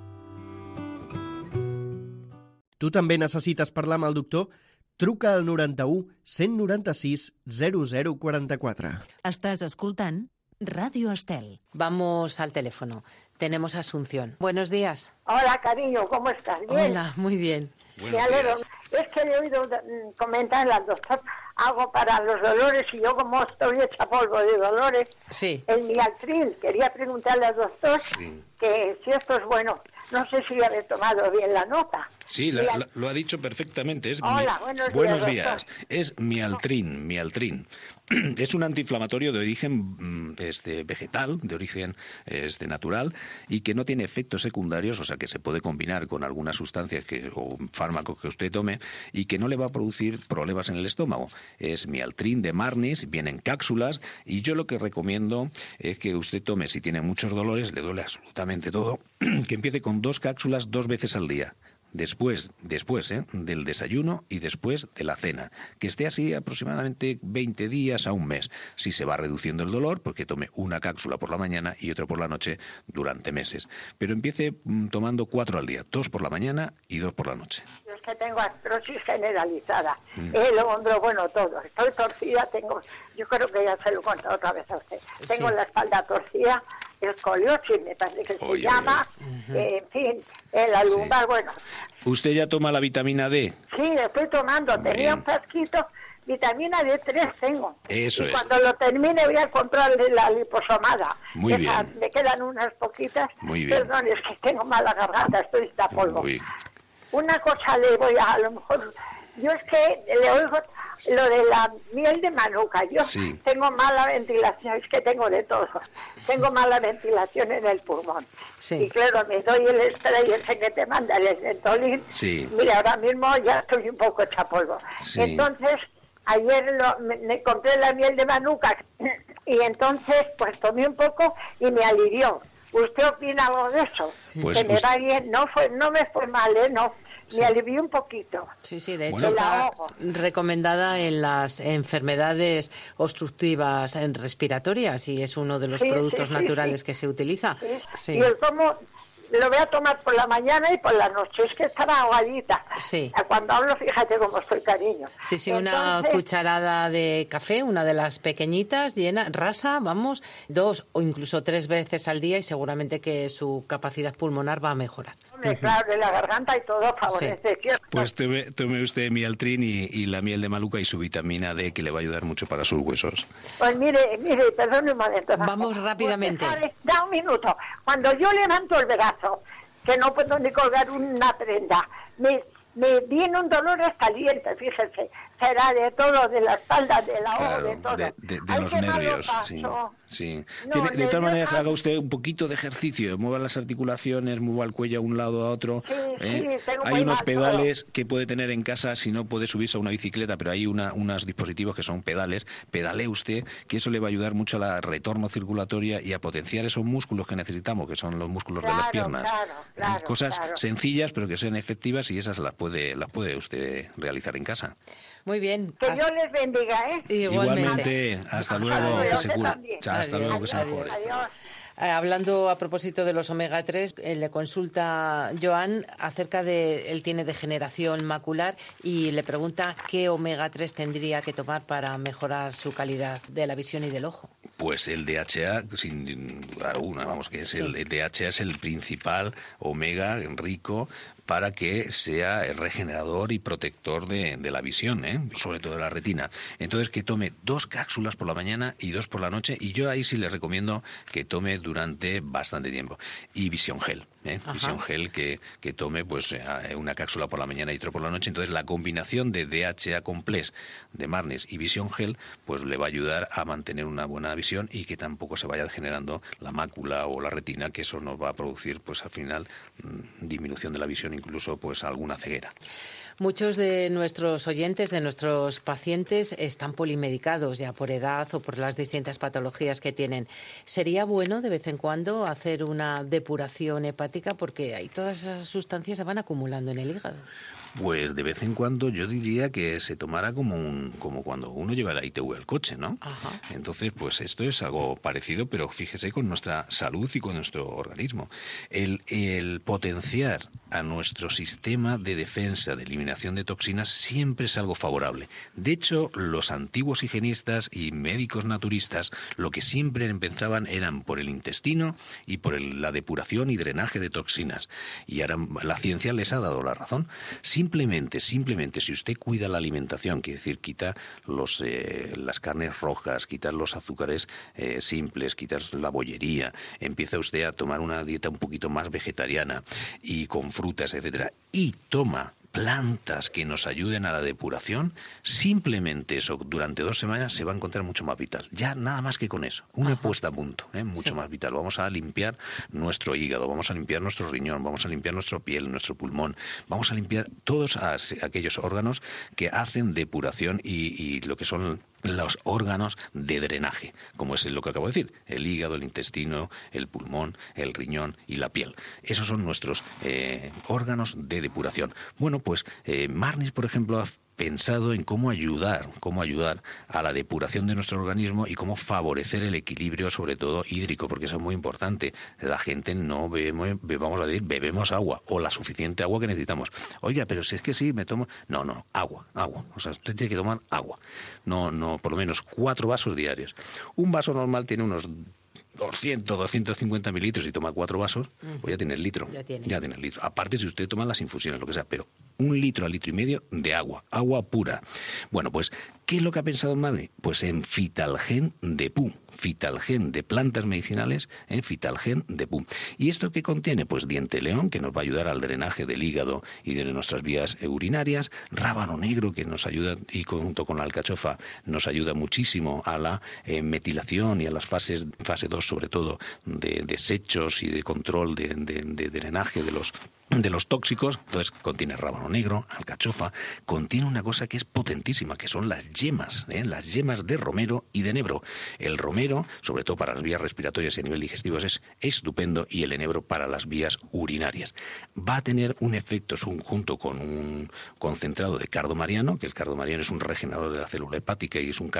Tu també necessites parlar amb el doctor? Truca al 91 196 0044. Estàs escoltant Radio Estel. Vamos al teléfono. Tenemos a Asunción. Buenos días. Hola, cariño, ¿cómo estás? ¿Bien? Hola, muy bien. Me alegro. Es que le he oído comentar al doctor algo para los dolores y yo como estoy hecha polvo de dolores, Sí. el Mialtril, quería preguntarle al doctor que si esto es bueno. No sé si haber tomado bien la nota. Sí, lo ha dicho perfectamente. Hola, buenos días. Es Mialtrin. Es un antiinflamatorio de origen vegetal, de origen natural, y que no tiene efectos secundarios, o sea que se puede combinar con algunas sustancias o fármacos que usted tome y que no le va a producir problemas en el estómago. Es Mialtrin de Marnis, viene en cápsulas, y yo lo que recomiendo es que usted tome, si tiene muchos dolores, le duele absolutamente todo, que empiece con 2 cápsulas 2 veces al día. Después del desayuno y después de la cena, que esté así aproximadamente 20 días a un mes. Si se va reduciendo el dolor, porque tome una cápsula por la mañana y otra por la noche durante meses. Pero empiece tomando 4 al día, 2 por la mañana y 2 por la noche. Yo es que tengo artrosis generalizada, el hombro, bueno, todo. Estoy torcida, yo creo que ya se lo he contado otra vez a usted. Tengo la espalda torcida, escoliosis me parece que se llama, en fin, la lumbar, bueno. ¿Usted ya toma la vitamina D? Sí, estoy tomando, tenía un frasquito, vitamina D3 tengo. Eso es. Cuando lo termine voy a comprarle la liposomada. Muy bien. Me quedan unas poquitas. Muy bien. Perdón, es que tengo mala garganta, estoy de polvo. Una cosa le voy a lo mejor, yo es que le oigo lo de la miel de manuka. Yo tengo mala ventilación, es que tengo de todo. Tengo mala ventilación en el pulmón. Y claro, me doy el spray ese que te manda, el Esventolin. Mira, ahora mismo ya estoy un poco hecha polvo. Entonces, ayer me compré la miel de manuka y entonces pues tomé un poco y me alivió. ¿Usted opina algo de eso? Pues que me va bien, no me fue mal, no. Me alivió un poquito. Sí, de hecho está recomendada en las enfermedades obstructivas respiratorias y es uno de los productos naturales que se utiliza. Y el tomo, lo voy a tomar por la mañana y por la noche, es que estaba aguadita. Cuando hablo, fíjate cómo estoy, cariño. Sí, una cucharada de café, una de las pequeñitas, llena, rasa, 2 o incluso 3 veces al día y seguramente que su capacidad pulmonar va a mejorar. Claro, la garganta y todo favorece. Pues tome usted Mialtrin y la miel de manuka y su vitamina D, que le va a ayudar mucho para sus huesos. Pues mire, perdón un momento. Vamos rápidamente. Da un minuto. Cuando yo levanto el brazo, que no puedo ni colgar una prenda, me viene un dolor hasta dientes, fíjese. Será de todo, de la espalda, de la claro, de todo. De los nervios, sí. De todas maneras, haga usted un poquito de ejercicio, mueva las articulaciones, mueva el cuello a un lado a otro. Hay unos pedales que puede tener en casa si no puede subirse a una bicicleta, pero hay unos dispositivos que son pedales. Pedalee usted, que eso le va a ayudar mucho a la retorno circulatoria y a potenciar esos músculos que necesitamos, que son los músculos de las piernas. Cosas sencillas, pero que sean efectivas y esas las puede usted realizar en casa. Muy bien. Que Dios les bendiga, Igualmente. Hasta luego, que se cure. Hasta luego, que se mejore. Hablando a propósito de los omega 3, le consulta Joan acerca de, él tiene degeneración macular y le pregunta qué omega 3 tendría que tomar para mejorar su calidad de la visión y del ojo. Pues el DHA, sin duda alguna, el DHA es el principal omega rico para que sea regenerador y protector de la visión, sobre todo de la retina. Entonces, que tome 2 cápsulas por la mañana y 2 por la noche, y yo ahí sí le recomiendo que tome durante bastante tiempo. Y Vision Gel, Vision Gel que tome pues una cápsula por la mañana y otra por la noche. Entonces, la combinación de DHA Complex de Marnis y Vision Gel pues le va a ayudar a mantener una buena visión y que tampoco se vaya degenerando la mácula o la retina, que eso nos va a producir pues al final disminución de la visión incluso pues alguna ceguera. Muchos de nuestros oyentes, de nuestros pacientes, están polimedicados ya por edad o por las distintas patologías que tienen. ¿Sería bueno de vez en cuando hacer una depuración hepática porque ahí todas esas sustancias se van acumulando en el hígado? Pues de vez en cuando yo diría que se tomara como cuando uno lleva la ITV al coche, ¿no? Ajá. Entonces, pues esto es algo parecido, pero fíjese con nuestra salud y con nuestro organismo. El potenciar a nuestro sistema de defensa, de eliminación de toxinas, siempre es algo favorable. De hecho, los antiguos higienistas y médicos naturistas lo que siempre empezaban eran por el intestino y por la depuración y drenaje de toxinas. Y ahora la ciencia les ha dado la razón. Simplemente, si usted cuida la alimentación, quiere decir, quita las carnes rojas, quita los azúcares simples, quita la bollería, empieza usted a tomar una dieta un poquito más vegetariana y con frutas, etcétera, y toma plantas que nos ayuden a la depuración, simplemente eso durante 2 semanas se va a encontrar mucho más vital. Ya nada más que con eso, una puesta a punto, mucho más vital. Vamos a limpiar nuestro hígado, vamos a limpiar nuestro riñón, vamos a limpiar nuestra piel, nuestro pulmón, vamos a limpiar todos aquellos órganos que hacen depuración y lo que son los órganos de drenaje, como es lo que acabo de decir, el hígado, el intestino, el pulmón, el riñón y la piel. Esos son nuestros órganos de depuración. Bueno, pues Marnis, por ejemplo, ha pensado en cómo ayudar a la depuración de nuestro organismo y cómo favorecer el equilibrio, sobre todo hídrico, porque eso es muy importante. La gente no bebemos agua o la suficiente agua que necesitamos. Oiga, pero si es que sí, me tomo... No, agua. O sea, usted tiene que tomar agua. No, por lo menos 4 vasos diarios. Un vaso normal tiene unos 200, 250 mililitros y toma 4 vasos, pues ya tiene el litro. Ya tiene el litro. Aparte si usted toma las infusiones, lo que sea, pero 1 litro a 1,5 litros de agua pura. Bueno, pues, ¿qué es lo que ha pensado Marnis? Pues en Fitalgen Depur, Fitalgen de plantas medicinales, en Fitalgen Depur. ¿Y esto qué contiene? Pues diente león, que nos va a ayudar al drenaje del hígado y de nuestras vías urinarias, rábano negro, que nos ayuda, y junto con la alcachofa, nos ayuda muchísimo a la metilación y a las fase 2, sobre todo, de desechos y de control de drenaje de los tóxicos. Entonces contiene rábano negro, alcachofa, contiene una cosa que es potentísima, que son las yemas de romero y de enebro. El romero, sobre todo para las vías respiratorias y a nivel digestivo, es estupendo, y el enebro para las vías urinarias. Va a tener un efecto junto con un concentrado de cardomariano, que el cardomariano es un regenerador de la célula hepática y es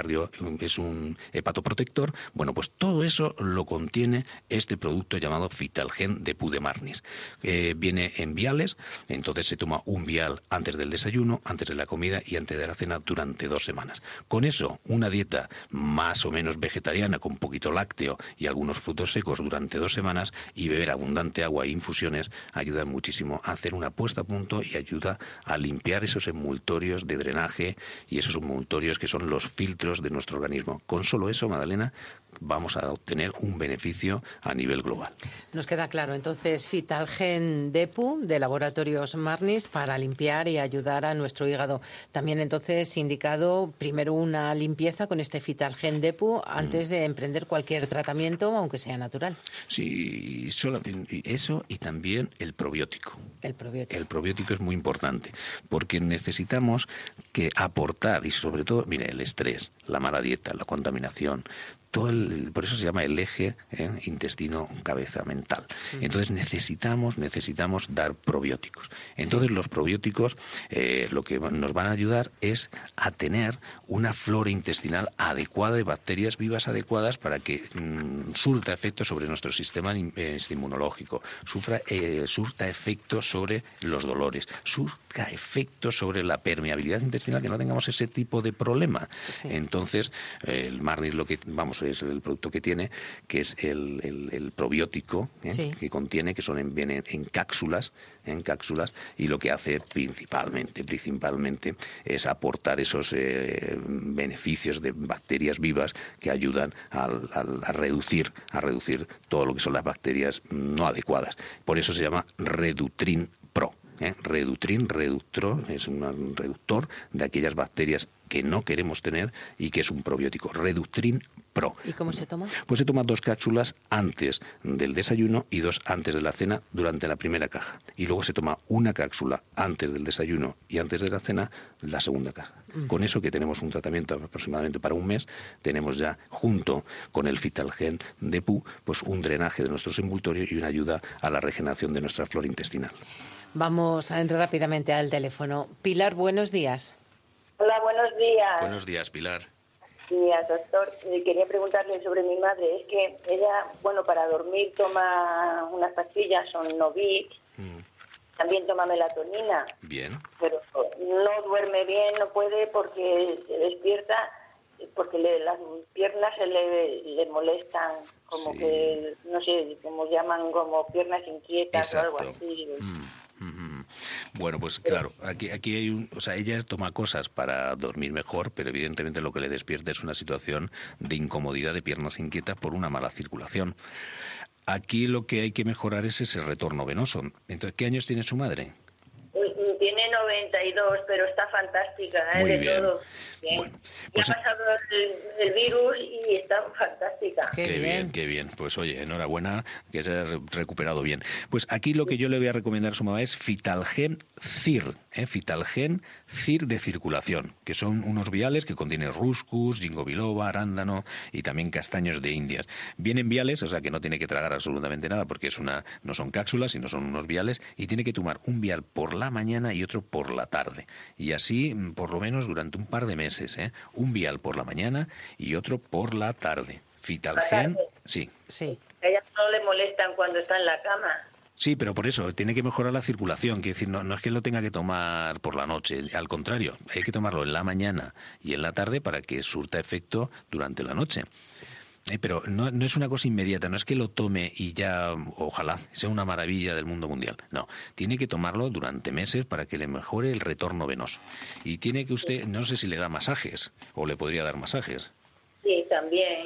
un hepatoprotector. Bueno, pues todo eso lo contiene este producto llamado Fitalgen Depur de Marnis. Viene en viales, entonces se toma un vial antes del desayuno, antes de la comida y antes de la cena durante 2 semanas. Con eso, una dieta más o menos vegetariana con poquito lácteo y algunos frutos secos durante 2 semanas y beber abundante agua e infusiones ayuda muchísimo a hacer una puesta a punto y ayuda a limpiar esos envoltorios de drenaje y esos envoltorios que son los filtros de nuestro organismo. Con solo eso, Madalena, vamos a obtener un beneficio a nivel global. Nos queda claro, entonces, Fitalgen Depur de Laboratorios Marnis para limpiar y ayudar a nuestro hígado. También entonces indicado primero una limpieza con este Fitalgen Depur antes de emprender cualquier tratamiento, aunque sea natural. Sí, eso y también el probiótico. El probiótico es muy importante porque necesitamos que aportar, y sobre todo, mire, el estrés, la mala dieta, la contaminación, por eso se llama el eje intestino-cabeza mental. Entonces necesitamos dar probióticos. Entonces los probióticos lo que nos van a ayudar es a tener una flora intestinal adecuada de bacterias vivas adecuadas para que surta efecto sobre nuestro sistema inmunológico, surta efecto sobre los dolores, surta efecto sobre la permeabilidad intestinal, que no tengamos ese tipo de problema. Sí. Entonces el Marnis es el producto que tiene, que es el probiótico que contiene, que vienen en cápsulas, y lo que hace principalmente es aportar esos beneficios de bacterias vivas que ayudan a reducir todo lo que son las bacterias no adecuadas. Por eso se llama Redutrin Pro. Reductor, es un reductor de aquellas bacterias que no queremos tener y que es un probiótico. Redutrin Pro. ¿Y cómo se toma? Pues se toma 2 cápsulas antes del desayuno y 2 antes de la cena durante la primera caja. Y luego se toma una cápsula antes del desayuno y antes de la cena la segunda caja. Con eso, que tenemos un tratamiento aproximadamente para un mes, tenemos ya, junto con el Fitalgen de PU, pues un drenaje de nuestros envoltorios y una ayuda a la regeneración de nuestra flora intestinal. Vamos rápidamente al teléfono. Pilar, buenos días. Hola, buenos días. Buenos días, Pilar. Sí, doctor, quería preguntarle sobre mi madre. Es que ella, para dormir toma unas pastillas, son Novik, también toma melatonina. Bien. Pero no duerme bien, no puede porque se despierta, porque las piernas le molestan, como que, no sé, como llaman, como piernas inquietas. Exacto. O algo así. Bueno, pues claro, aquí hay ella toma cosas para dormir mejor, pero evidentemente lo que le despierta es una situación de incomodidad de piernas inquietas por una mala circulación. Aquí lo que hay que mejorar es ese retorno venoso. Entonces, ¿qué años tiene su madre? Tiene 92, pero está fantástica, Muy de bien. todo. Bien. Bueno, pues ya ha pasado el virus y está fantástica. Qué bien. Pues oye, enhorabuena, que se ha recuperado bien. Pues aquí lo que yo le voy a recomendar a su mamá es Fitalgen CIR, Fitalgen CIR de circulación, que son unos viales que contienen ruscus, ginkgo biloba, arándano y también castaños de Indias. Vienen viales, o sea que no tiene que tragar absolutamente nada porque no son cápsulas, sino son unos viales, y tiene que tomar un vial por la mañana y otro por la tarde. Y así, por lo menos durante un par de meses, un vial por la mañana y otro por la tarde. Fitalgen, sí. A ella no le molestan cuando está en la cama. Sí, pero por eso tiene que mejorar la circulación, quiere decir, no es que lo tenga que tomar por la noche, al contrario, hay que tomarlo en la mañana y en la tarde para que surta efecto durante la noche. Pero no es una cosa inmediata, no es que lo tome y ya, ojalá, sea una maravilla del mundo mundial. No, tiene que tomarlo durante meses para que le mejore el retorno venoso. Y tiene que usted, no sé si le da masajes, o le podría dar masajes. Sí, también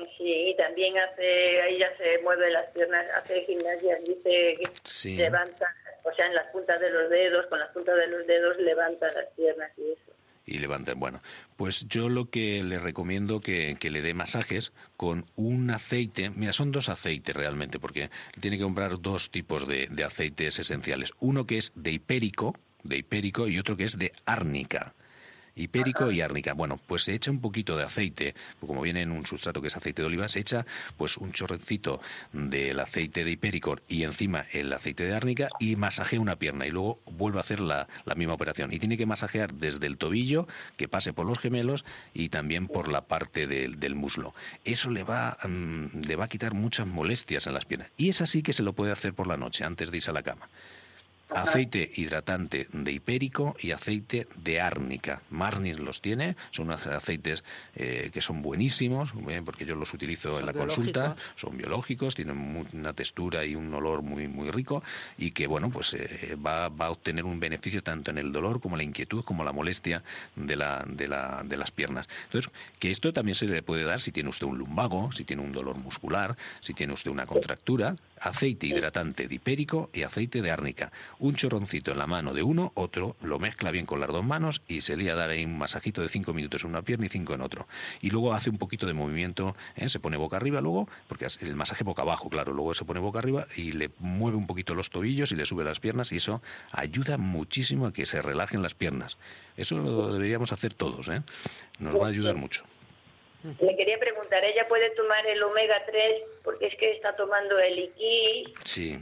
ella se mueve las piernas, hace gimnasia, dice que levanta, en las puntas de los dedos, con las puntas de los dedos levanta las piernas y eso. Y levanten. Bueno, pues yo lo que le recomiendo que le dé masajes con un aceite. Mira, son 2 aceites realmente, porque tiene que comprar 2 tipos de aceites esenciales. Uno que es de hipérico y otro que es de árnica. Hipérico y árnica. Bueno, pues se echa un poquito de aceite, como viene en un sustrato que es aceite de oliva, se echa pues un chorrecito del aceite de hipérico y encima el aceite de árnica y masajea una pierna y luego vuelve a hacer la misma operación. Y tiene que masajear desde el tobillo, que pase por los gemelos y también por la parte del muslo. Eso le va a quitar muchas molestias en las piernas. Y es así que se lo puede hacer por la noche, antes de irse a la cama. Aceite hidratante de hipérico y aceite de árnica. Marnis los tiene, son unos aceites que son buenísimos, porque yo los utilizo en la consulta, son biológicos, tienen una textura y un olor muy muy rico y que pues va a obtener un beneficio tanto en el dolor como la inquietud como la molestia de las piernas. Entonces, que esto también se le puede dar si tiene usted un lumbago, si tiene un dolor muscular, si tiene usted una contractura. Aceite hidratante de hipérico y aceite de árnica. Un chorroncito en la mano de uno, otro, lo mezcla bien con las 2 manos y se le va a dar ahí un masajito de 5 minutos en una pierna y 5 en otro. Y luego hace un poquito de movimiento, se pone boca arriba luego, porque el masaje boca abajo, claro, luego se pone boca arriba y le mueve un poquito los tobillos y le sube las piernas y eso ayuda muchísimo a que se relajen las piernas. Eso lo deberíamos hacer todos, nos va a ayudar mucho. Le quería preguntar, ¿ella puede tomar el omega 3? Porque es que está tomando el Iqui.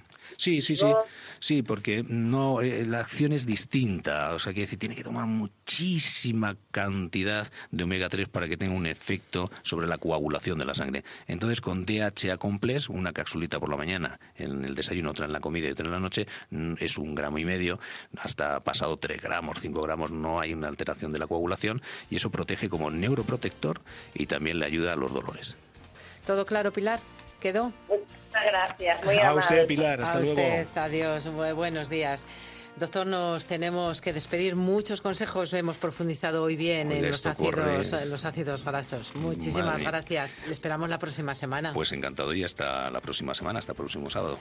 Sí, porque la acción es distinta, o sea, que tiene que tomar muchísima cantidad de omega 3 para que tenga un efecto sobre la coagulación de la sangre. Entonces, con DHA Complex, una capsulita por la mañana, en el desayuno, otra en la comida y otra en la noche, es 1,5 gramos, hasta pasado 3 gramos, 5 gramos, no hay una alteración de la coagulación y eso protege como neuroprotector y también le ayuda a los dolores. ¿Todo claro, Pilar? ¿Quedó? Muchas gracias, muy amable. A usted, Pilar, hasta luego. A usted, adiós, buenos días. Doctor, nos tenemos que despedir. Muchos consejos hemos profundizado hoy bien en los ácidos grasos. Muchísimas gracias. Le esperamos la próxima semana. Pues encantado y hasta la próxima semana, hasta el próximo sábado.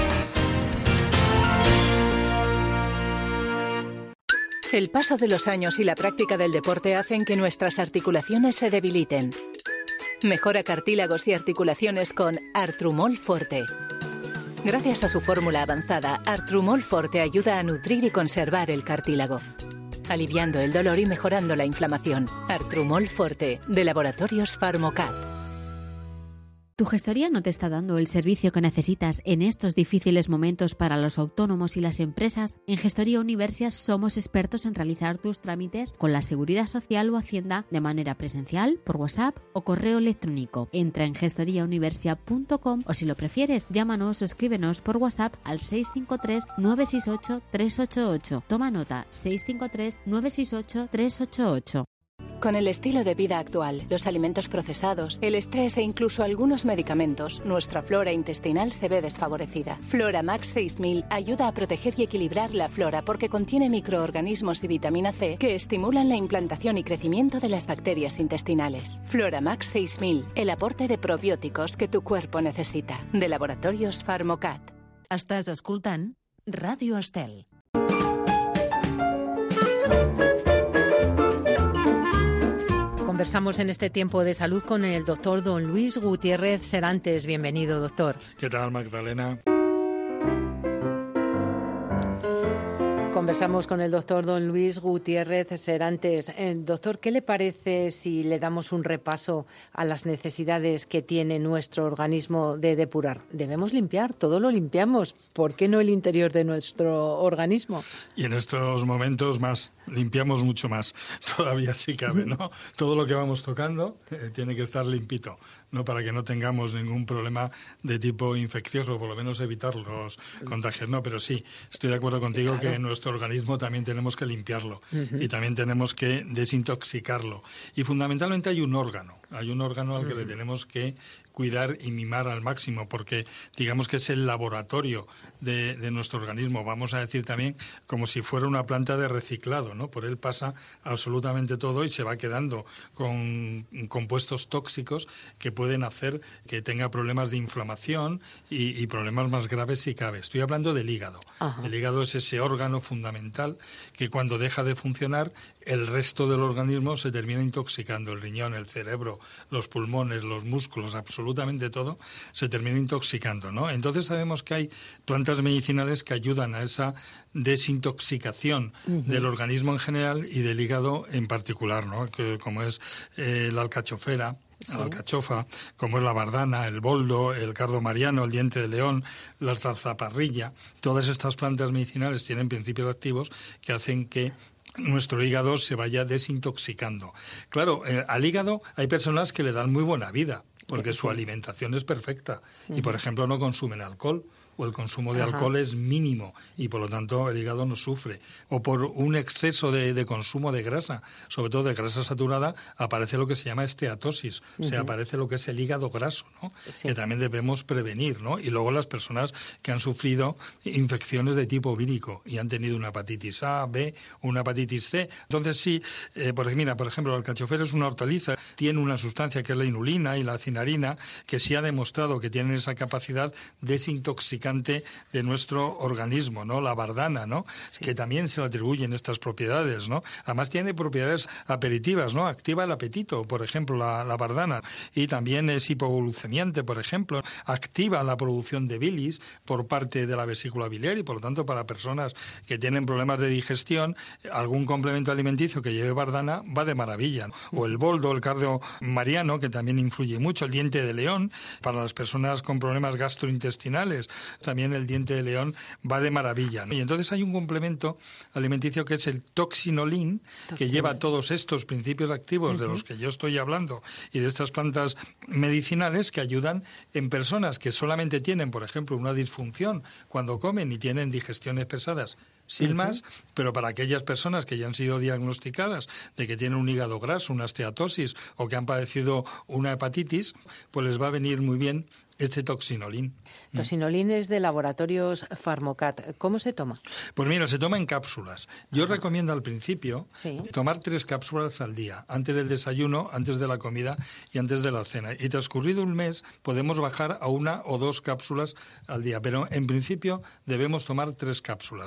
El paso de los años y la práctica del deporte hacen que nuestras articulaciones se debiliten. Mejora cartílagos y articulaciones con Artrumol Forte. Gracias a su fórmula avanzada, Artrumol Forte ayuda a nutrir y conservar el cartílago, aliviando el dolor y mejorando la inflamación. Artrumol Forte, de Laboratorios Pharmocat. ¿Tu gestoría no te está dando el servicio que necesitas en estos difíciles momentos para los autónomos y las empresas? En Gestoría Universias somos expertos en realizar tus trámites con la Seguridad Social o Hacienda de manera presencial, por WhatsApp o correo electrónico. Entra en gestoriauniversia.com o, si lo prefieres, llámanos o escríbenos por WhatsApp al 653-968-388. Toma nota, 653-968-388. Con el estilo de vida actual, los alimentos procesados, el estrés e incluso algunos medicamentos, nuestra flora intestinal se ve desfavorecida. Floramax 6000 ayuda a proteger y equilibrar la flora porque contiene microorganismos y vitamina C que estimulan la implantación y crecimiento de las bacterias intestinales. Floramax 6000, el aporte de probióticos que tu cuerpo necesita. De Laboratorios Pharmocat. Estàs escoltant Ràdio Estel. Conversamos en este tiempo de salud con el doctor don Luis Gutiérrez Serantes. Bienvenido, doctor. ¿Qué tal, Magdalena? Conversamos con el doctor don Luis Gutiérrez Serantes. Doctor, ¿qué le parece si le damos un repaso a las necesidades que tiene nuestro organismo de depurar? Debemos limpiar, todo lo limpiamos. ¿Por qué no el interior de nuestro organismo? Y en estos momentos más, limpiamos mucho más. Todavía sí cabe, ¿no? Todo lo que vamos tocando tiene que estar limpito, ¿no? Para que no tengamos ningún problema de tipo infeccioso, por lo menos evitar los contagios, ¿no? Pero sí, estoy de acuerdo contigo, claro, que en nuestro organismo también tenemos que limpiarlo y también tenemos que desintoxicarlo. Y fundamentalmente hay un órgano al que le tenemos que cuidar y mimar al máximo, porque digamos que es el laboratorio de nuestro organismo, vamos a decir también como si fuera una planta de reciclado, ¿no? Por él pasa absolutamente todo y se va quedando con compuestos tóxicos que pueden hacer que tenga problemas de inflamación y problemas más graves si cabe. Estoy hablando del hígado. Ajá. El hígado es ese órgano fundamental que cuando deja de funcionar, el resto del organismo se termina intoxicando. El riñón, el cerebro, los pulmones, los músculos, absolutamente todo se termina intoxicando, ¿no? Entonces sabemos que hay plantas medicinales que ayudan a esa desintoxicación del organismo en general y del hígado en particular, ¿no? Que, como es la alcachofera, sí, la alcachofa, como es la bardana, el boldo, el cardo mariano, el diente de león, la zarzaparrilla. Todas estas plantas medicinales tienen principios activos que hacen que nuestro hígado se vaya desintoxicando. Claro, al hígado hay personas que le dan muy buena vida, porque su alimentación es perfecta y, por ejemplo, no consumen alcohol, o el consumo de alcohol es mínimo y por lo tanto el hígado no sufre. O por un exceso de consumo de grasa, sobre todo de grasa saturada, aparece lo que se llama esteatosis, o sea, aparece lo que es el hígado graso, ¿no? Sí. Que también debemos prevenir, ¿no? Y luego las personas que han sufrido infecciones de tipo vírico y han tenido una hepatitis A, B, una hepatitis C. Entonces sí, por ejemplo, el alcachofera es una hortaliza, tiene una sustancia que es la inulina y la cinarina, que sí ha demostrado que tienen esa capacidad desintoxicante de nuestro organismo, ¿no? La bardana, ¿no? Sí. Que también se le atribuyen estas propiedades, ¿no? Además tiene propiedades aperitivas, ¿no? Activa el apetito, por ejemplo, la bardana, y también es hipoglucemiante, por ejemplo, activa la producción de bilis por parte de la vesícula biliar y por lo tanto para personas que tienen problemas de digestión, algún complemento alimenticio que lleve bardana va de maravilla, ¿no? O el boldo, el cardo mariano, que también influye mucho, el diente de león para las personas con problemas gastrointestinales. También el diente de león va de maravilla, ¿no? Y entonces hay un complemento alimenticio que es el toxinolín, que lleva todos estos principios activos de los que yo estoy hablando y de estas plantas medicinales que ayudan en personas que solamente tienen, por ejemplo, una disfunción cuando comen y tienen digestiones pesadas, sin más, pero para aquellas personas que ya han sido diagnosticadas de que tienen un hígado graso, una esteatosis o que han padecido una hepatitis, pues les va a venir muy bien este toxinolín. Toxinolín es de Laboratorios Pharmocat. ¿Cómo se toma? Pues mira, se toma en cápsulas. Yo recomiendo al principio tomar 3 cápsulas al día, antes del desayuno, antes de la comida y antes de la cena. Y transcurrido un mes podemos bajar a 1 o 2 cápsulas al día, pero en principio debemos tomar 3 cápsulas, ¿no? Desayuno,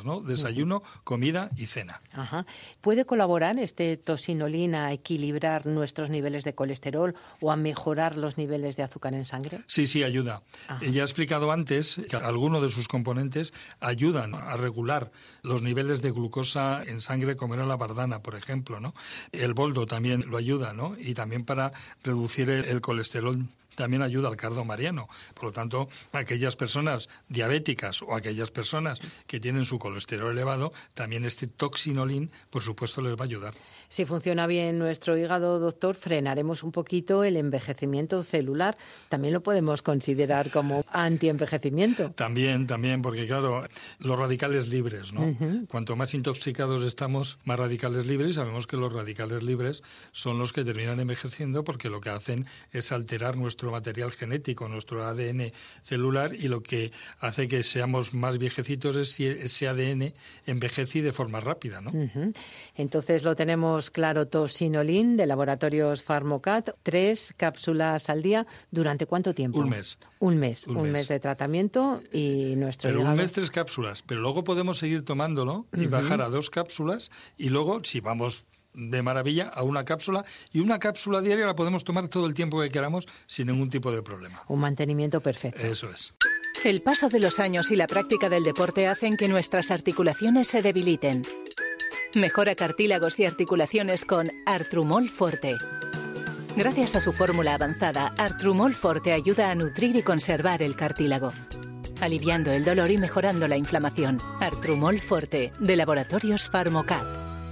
desayuno, comida y cena. Ajá. ¿Puede colaborar este tosinolín a equilibrar nuestros niveles de colesterol o a mejorar los niveles de azúcar en sangre? Sí, ayuda. Ya he explicado antes que algunos de sus componentes ayudan a regular los niveles de glucosa en sangre, como era la bardana, por ejemplo, ¿no? El boldo también lo ayuda, ¿no? Y también para reducir el colesterol también ayuda al cardo mariano. Por lo tanto, aquellas personas diabéticas o aquellas personas que tienen su colesterol elevado, también este toxinolín, por supuesto, les va a ayudar. Si funciona bien nuestro hígado, doctor, frenaremos un poquito el envejecimiento celular. También lo podemos considerar como antienvejecimiento. También, porque claro, los radicales libres, ¿no? Cuanto más intoxicados estamos, más radicales libres. Sabemos que los radicales libres son los que terminan envejeciendo porque lo que hacen es alterar nuestro material genético, nuestro ADN celular, y lo que hace que seamos más viejecitos es si ese ADN envejece de forma rápida, ¿no? Entonces lo tenemos claro, tosinolín de Laboratorios Pharmocat, 3 cápsulas al día. ¿Durante cuánto tiempo? Un mes. Un mes de tratamiento y nuestro hígado... un mes 3 cápsulas, pero luego podemos seguir tomándolo y bajar a 2 cápsulas y luego, si vamos de maravilla, a una cápsula, y una cápsula diaria la podemos tomar todo el tiempo que queramos sin ningún tipo de problema. Un mantenimiento perfecto. Eso es. El paso de los años y la práctica del deporte hacen que nuestras articulaciones se debiliten. Mejora cartílagos y articulaciones con Artrumol Forte. Gracias a su fórmula avanzada, Artrumol Forte ayuda a nutrir y conservar el cartílago, aliviando el dolor y mejorando la inflamación. Artrumol Forte, de Laboratorios Pharmocat.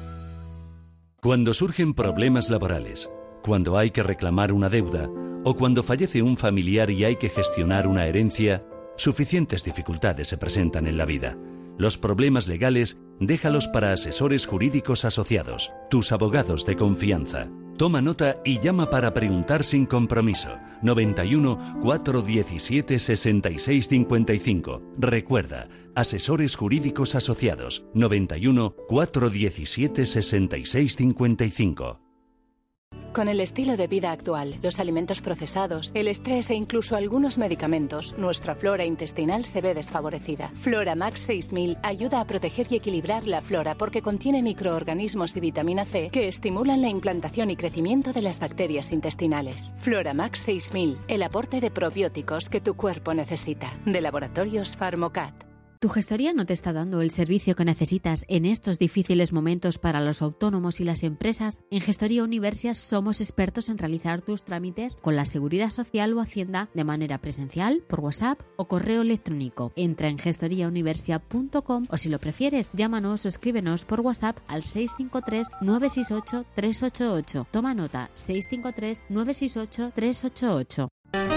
Cuando surgen problemas laborales, cuando hay que reclamar una deuda o cuando fallece un familiar y hay que gestionar una herencia, suficientes dificultades se presentan en la vida. Los problemas legales, déjalos para Asesores Jurídicos Asociados, tus abogados de confianza. Toma nota y llama para preguntar sin compromiso. 91 417 66 55. Recuerda, Asesores Jurídicos Asociados. 91 417 66 55. Con el estilo de vida actual, los alimentos procesados, el estrés e incluso algunos medicamentos, nuestra flora intestinal se ve desfavorecida. Floramax 6000 ayuda a proteger y equilibrar la flora porque contiene microorganismos y vitamina C que estimulan la implantación y crecimiento de las bacterias intestinales. Floramax 6000, el aporte de probióticos que tu cuerpo necesita. De Laboratorios Pharmocat. ¿Tu gestoría no te está dando el servicio que necesitas en estos difíciles momentos para los autónomos y las empresas? En Gestoría Universias somos expertos en realizar tus trámites con la Seguridad Social o Hacienda de manera presencial, por WhatsApp o correo electrónico. Entra en gestoriauniversia.com o, si lo prefieres, llámanos o escríbenos por WhatsApp al 653 968 388. Toma nota, 653 968 388.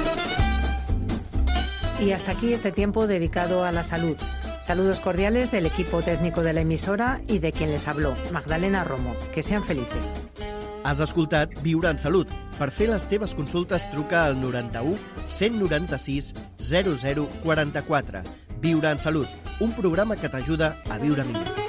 Y hasta aquí este tiempo dedicado a la salud. Saludos cordiales del equipo técnico de la emisora y de quien les habló, Magdalena Romo. Que sean felices. Has escoltat Viure en Salut. Per fer les teves consultes truca al 91 196 0044. Viure en Salut, un programa que t'ajuda a viure millor.